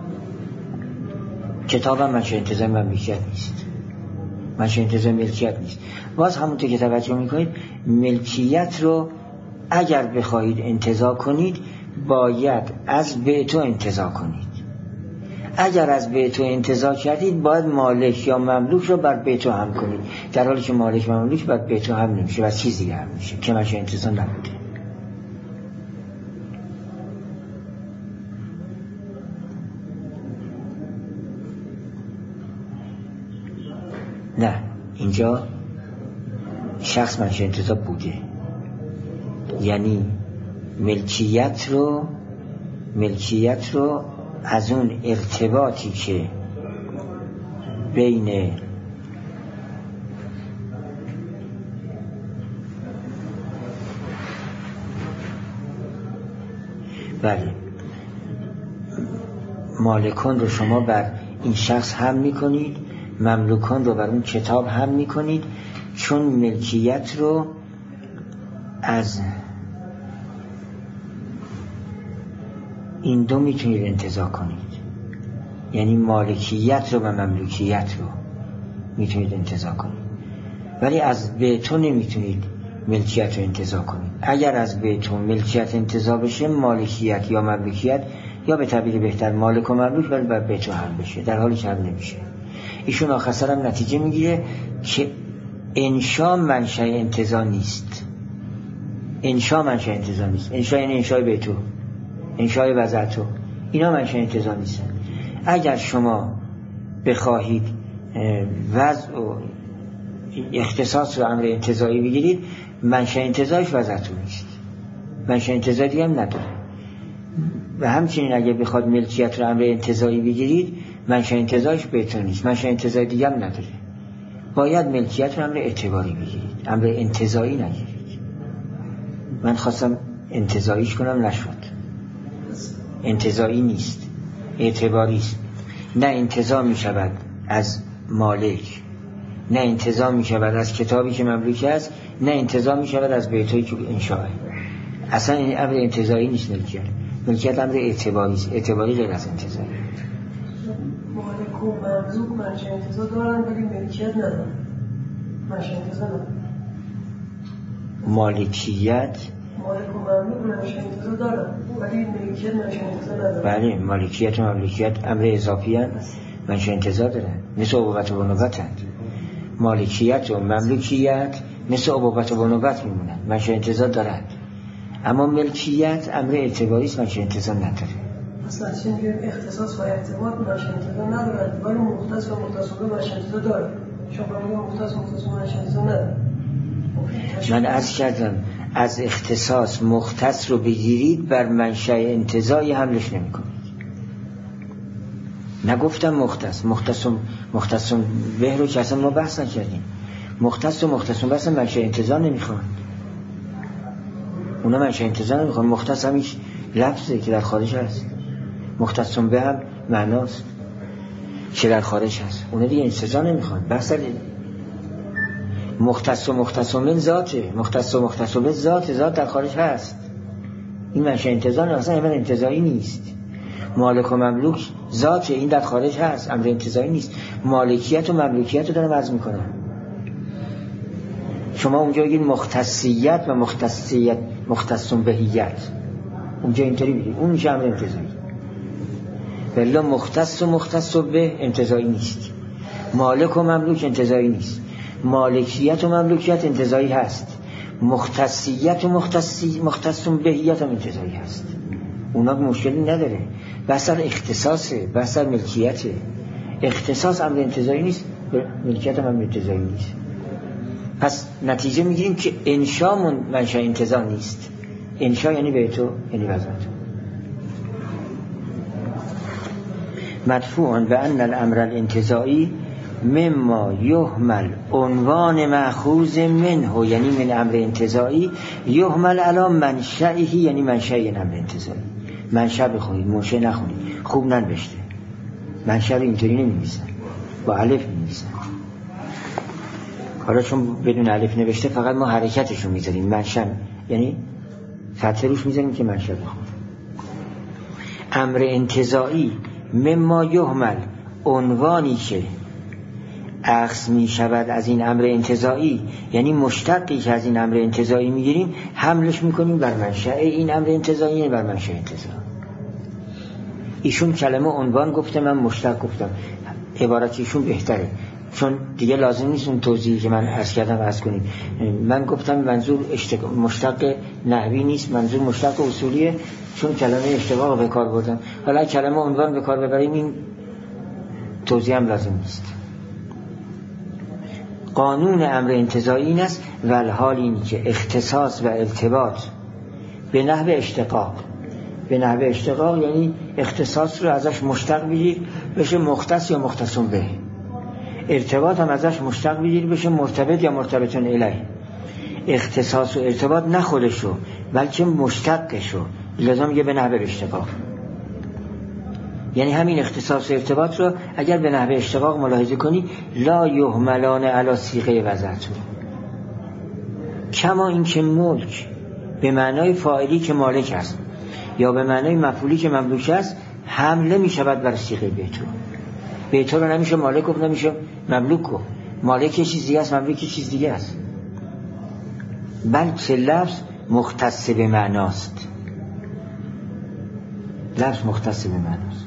کتابم منشأ انتزاع مملوکیت نیست، منشأ انتزاع ملکیت نیست. باز همونطور که توجه میکنید، ملکیت رو اگر بخواهید انتزاع کنید باید از بیتو انتزاع کنید. اگر از بیتو انتزاع کردید باید مالک یا مملوک رو بر بیتو هم کنید، در حالی که مالک و مملوک بر بیتو هم نمیشه و چیزی هم میشه که منشأ انتزاع نبوده. نه، اینجا شخص منشأ انتزاع بوده، یعنی ملکیت رو ملکیت رو از اون ارتباطی که بین بله. مالکان رو شما بر این شخص هم میکنید، مملوکان رو بر اون کتاب هم میکنید، چون ملکیت رو از این دو میتونید انتزاع کنید، یعنی مالکیت رو و مملوکیت رو میتونید انتزاع کنید، ولی از بیتو نمیتونید ملکیت رو انتزاع کنید. اگر از بیتو ملکیت انتزاع بشه، مالکیت یا مملوکیت یا به تعبیر بهتر مالک و مملوک ولی بر بیتو هم بشه، در حالی که هم نمیشه. ایشون آخر هم نتیجه میگیره که انشا منشأ انتزاع نیست. انشا منشأ انتزاع نیست. انشا یعنی انشای بیتو، انشای وضعتو، اینا منشأ انتزاع نیستن. اگر شما بخواهید وضع و اختصاص رو امر انتزاعی بگیرید، منشأ انتزاعش وضعتو نیست، منشأ انتزاعی هم نداره. و همچنین اگر بخواد ملکیت رو امر انتزاعی بگیرید، منشأ انتزاعش بیتو نیست، منشأ انتزاعی دیگه هم نداره. باید ملکیت رو امر اعتباری بگیرید، امر انتزاعی نگیرید. من خواستم انتزاعیش کنم نشد، انتزاعی نیست، اعتباری است. نه انتزاع می شود از مالک، نه انتزاع می شود از کتابی که مملوک است، نه انتزاع می شود از بیتویی که انشاءه. اصلا این امر انتزاعی نیست. ملکیت ملکیت امر اعتباری است، اعتباری غیر از انتزاعی. مالک و مملوک منشأ انتزاع دارن ولی ملکیت ندارن. منشأ انتزاع ندارن. مالکیت مالک و مملوک منشأ انتزاع دارن ولی ملکیت منشأ انتزاع ندارن. بله، مالکیت و مملوکیت امر اضافی هست، منشأ انتزاع دارن، مثل ابوت و بنوبت هست. مالکیت و مملوکیت مثل ابوت و بنوبت میمونن، منشأ انتزاع دارن. اما ملکیت امر اعتباری است، منشأ انتزاع نداره. اصلا چی میگیم اختصاص و ارتباط منشأ انتزاع ندارن، ولی مختص و مختص به منشأ انتزاع دارن. شما میگید مختص و مختص به منشأ انتزاع ندارن. من عرض کردم از اختصاص مختص رو بگیرید، بر منشأ انتزاعی حملش نمی کنید. نگفتم مختص مختص و مختص به رو که اصلا ما بحث نکردیم. مختص و مختص بحث منشأ انتزاع نمیخوان، اونا منشأ انتزاع نمیخوان. مختص هم هیچ لفظه که در خارج هست، مختص به هم معناست که در خارج هست، اونا دیگه انتزاع نمیخوان. بحث مختص و مختص من ذاته، مختص و مختص به ذات ذات در خارج هست. این منشأ انتزاع اصلا امر انتزاعی نیست. مالک و مملوک ذات این در خارج هست، امر انتزاعی نیست. مالکیت و مملوکیت رو دارم عرض میکنم. شما اونجا بگید مختصیت و مختصیت مختص بهیت، اونجا اینطوری بگید، اون میشه امر انتزاعی. ولی مختص و مختص به انتزاعی نیست. مالک و مملوک انتزاعی نیست. مالکیت و مملوکیت انتزاعی هست. مختصیت و مختصی مختص بهیت هم انتزاعی هست. اونا مشکلی نداره. بحث اختصاصه، بحث ملکیته. اختصاص امر انتزاعی نیست، ملکیت هم امر انتزاعی نیست. پس نتیجه میگیریم که انشا منشأ انتزاع نیست. انشا یعنی بیتو، یعنی وضعتو. مدفوعاً به ان الامر الانتزاعی مما یحمل عنوان مأخوذ منه، یعنی من امر انتزاعی، یحمل علی منشأه، یعنی منشأ این امر انتزاعی. منشأ بخونید، منشأ نخونید، خوب ننوشته. منشأ رو اینطوری نمی‌نویسن، با الف می‌نویسن. حالا چون بدون الف نوشته فقط ما حرکتش رو می‌ذاریم، منشأ یعنی فتحه روش می‌ذاریم که منشأ بخون. امر انتزاعی مما یحمل، عنوانی که اخذ می شود از این امر انتزاعی، یعنی مشتقی که از این امر انتزاعی میگیریم، حملش میکنیم بر منشأ این امر انتزاعی، یعنی بر منشأ انتزاع. ایشون کلمه عنوان گفته، من مشتق گفتم. عبارت ایشون بهتره، چون دیگه لازم نیست اون توضیحی که من عرض کردم عرض کنیم. من گفتم منظور اشتق... مشتق نحوی نیست، منظور مشتق اصولیه، چون کلمه اشتقاق به کار بردم. حالا کلمه عنوان به کار ببریم، این توضیح هم لازم نیست. قانون امر انتزاعی این است و الحال این که اختصاص و ارتباط به نحو اشتقاق، به نحو اشتقاق یعنی اختصاص رو ازش مشتق بگیر بشه مختص یا مختص به، ارتباط هم ازش مشتق بگیر بشه مرتبط یا مرتبطون الیه. اختصاص و ارتباط نه خودشو بلکه مشتقشو، لازم میگه به نحوه اشتقاق، یعنی همین اختصاص ارتباط رو اگر به نحوه اشتقاق ملاحظه کنی لا یهملان علی صیغه وضعته، کما این که ملک به معنای فاعلی که مالک است یا به معنای مفعولی که مملوک است حمله می شود بر صیغه بیتو. بیتو رو نمیشه مالک گفت، نمیشه مملوک گفت. مالک یه چیز دیگه است، مملوک یه چیز دیگه است. بلکه لفظ مختص به معناست، لفظ مختص به معناست،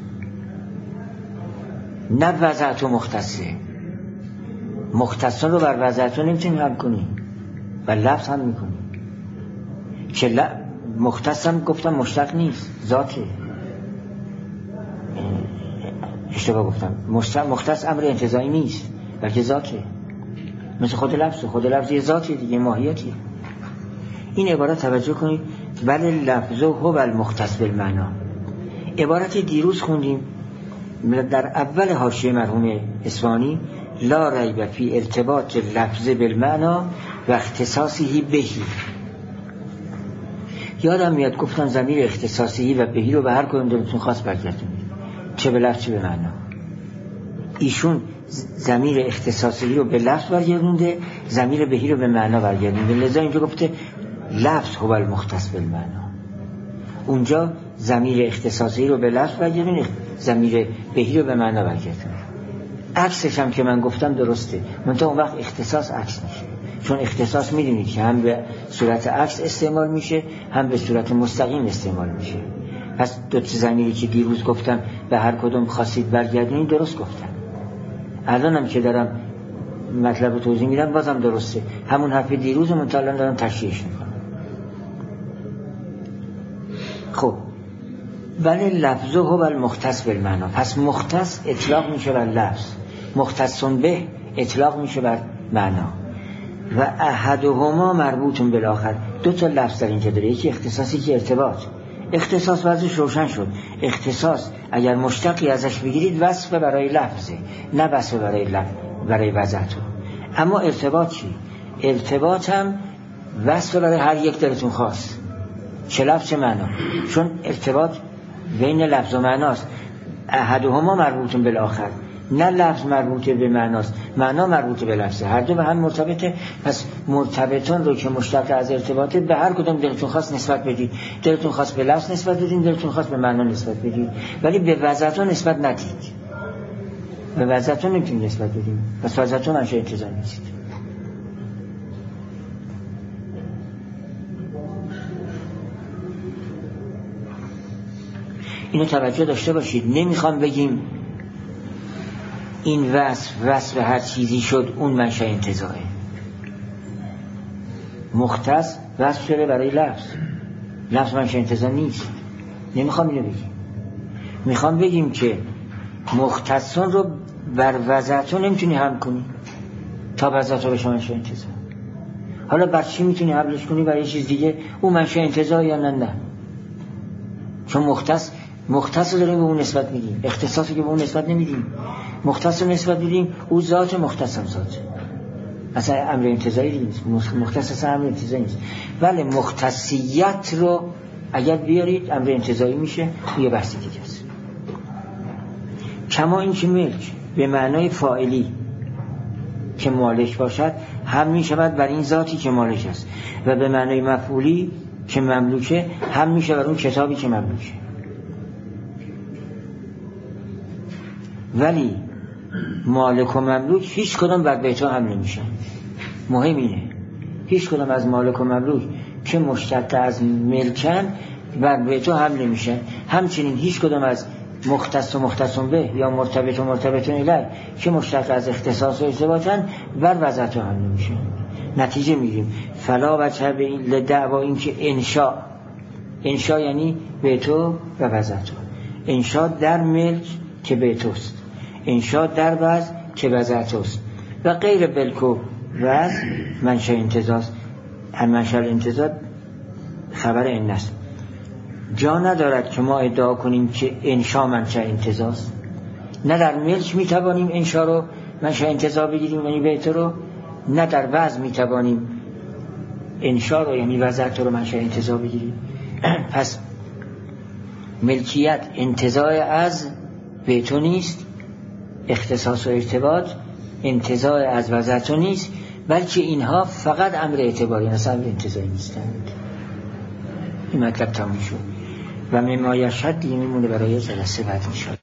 نه وضعت و مختصه. مختصان رو بر وضعت رو نمیتونی حل کنی و لفظ هم میکنی که ل... مختص هم گفتم مشتق نیست، ذاته. اشتباه گفتم، مختص امر انتزاعی نیست بلکه ذاته، مثل خود لفظ. خود لفظ یه ذاتی دیگه، ماهیتی. این عبارت توجه کنید، بل لفظه هو المختص بالمعنا. عبارت دیروز خوندیم در اول حاشیه مرحوم اصفهانی، لا ریب فی ارتباط لفظ بالمعنا و اختصاصی بهی. یادم میاد گفتن ضمیر اختصاصی و بهی رو به هر کدوم دلتون خواست برگردونید، چه به لفظ چه به معنا. ایشون ضمیر اختصاصی رو به لفظ برگردونده، ضمیر بهی رو به معنا برگردونده، لذا اینجا گفته لفظ هو المختص بالمعنا. اونجا ضمیر اختصاصی رو به لفظ برگردونده، ضمیر بهی رو به معنا برگردونده. عکسش هم که من گفتم درسته، منتها اون وقت اختصاص عکس میشه، چون اختصاص میدونید که هم به صورت عکس استعمال میشه هم به صورت مستقیم استعمال میشه. پس دو تا ضمیری که دیروز گفتم به هر کدوم خواستید برگردونید درست گفتم. الانم که دارم مطلب رو توضیح میدم بازم درسته، همون حرف دیروز رو منتها الان دارم تشریحش میکنم. خب ولی لفظه هو المختص بالمعنا، پس مختص اطلاق میشه بر لفظ، مختصون به اطلاق میشه بر معنا. و احدهما مربوطون بالآخر. دو تا لفظ در اینجا داره، یکی اختصاصی که ارتباط. اختصاص وضعش روشن شد، اختصاص اگر مشتقی ازش بگیرید وصف برای لفظه، نه وصف برای لفظ برای وضعتون. اما ارتباط چی؟ ارتباط هم وصف برای هر یک دلتون خواست، چه لفظ چه معنا، چون ارتباط بین لفظ و معناست. احدهما مربوطون بالآخر، نه لفظ مربوطه به معناست، معنا مربوطه به لفظه، هر دو به هم مرتبطه. پس مرتبطون رو که مشتق از ارتباطه به هر کدوم دلتون خواست نسبت بدید. دلتون خواست به لفظ نسبت بدید، دلتون خواست به معنا نسبت بدید، ولی به وضعتون نسبت ندید. به وضعتون نمیتونید نسبت بدید، پس وضعتون منشأ انتزاع نیست. اینو توجه داشته باشید. نمیخوام بگیم این وصف وصف هر چیزی شد اون منشأ انتزاعه. مختص وصف شده برای لفظ، لفظ منشأ انتزاع نیست. نمیخوام اینو بگیم، میخوام بگیم که مختصون رو بر وضعتون نمیتونی حمل کنی تا وضعتون بشه منشأ انتزاع. حالا بر چی میتونی حملش کنی؟ برای چیز دیگه اون منشأ انتزاع یا نه؟ نه، چون مختص مختص رو داریم به اون نسبت میدیم، اختصاصی که به اون نسبت نمیدیم. مختص رو نسبت میدیم، او ذات مختص هم ذات، اصلا امر انتزاعی نیست، مختص اصلا امر انتزاعی نیست. ولی مختصیت رو اگر بیارید امر انتزاعی میشه، یه بحثی دیگه است. کما این که ملک به معنای فاعلی که مالک باشد هم میشود بر این ذاتی که مالک است، و به معنای مفعولی که مملوکه هم میشه بر اون کتابی که مملوکه. ولی مالک و مملوک هیچ کدام بر بیتو هم نمیشن. مهم اینه هیچ کدام از مالک و مملوک که مشتق از ملکن بر بیتو هم نمیشن. همچنین هیچ کدام از مختص و مختصون به یا مرتبط و مرتبطون الیه که مشتق از اختصاص و ارتباطن بر وضعتو هم نمیشن. نتیجه میگیم فلا وجه به این لدعوا این که انشاء، انشاء یعنی بیتو و وضعتو، انشاء در ملک که بیتوست، انشاء در وضع که وضعتوست، و غیر بلکو وضع منشأ انتزاعست. منشأ انتزاع خبر این است. جا ندارد که ما ادعا کنیم که انشاء منشأ انتزاعست. نه در ملک میتوانیم انشاء رو منشأ انتزاع بگیریم یعنی بیت رو، نه در وضع میتوانیم انشاء رو یعنی وضعت رو منشأ انتزاع بگیریم. پس ملکیت انتزاع از به تو نیست، اختصاص و ارتباط انتزاع از وضع تو نیست، بلکه اینها فقط امر اعتباری اصلا انتزاعی نیستند. این مطلب تموم شد و مما یشهد دیگه میمونه برای جلسه بعد میشد.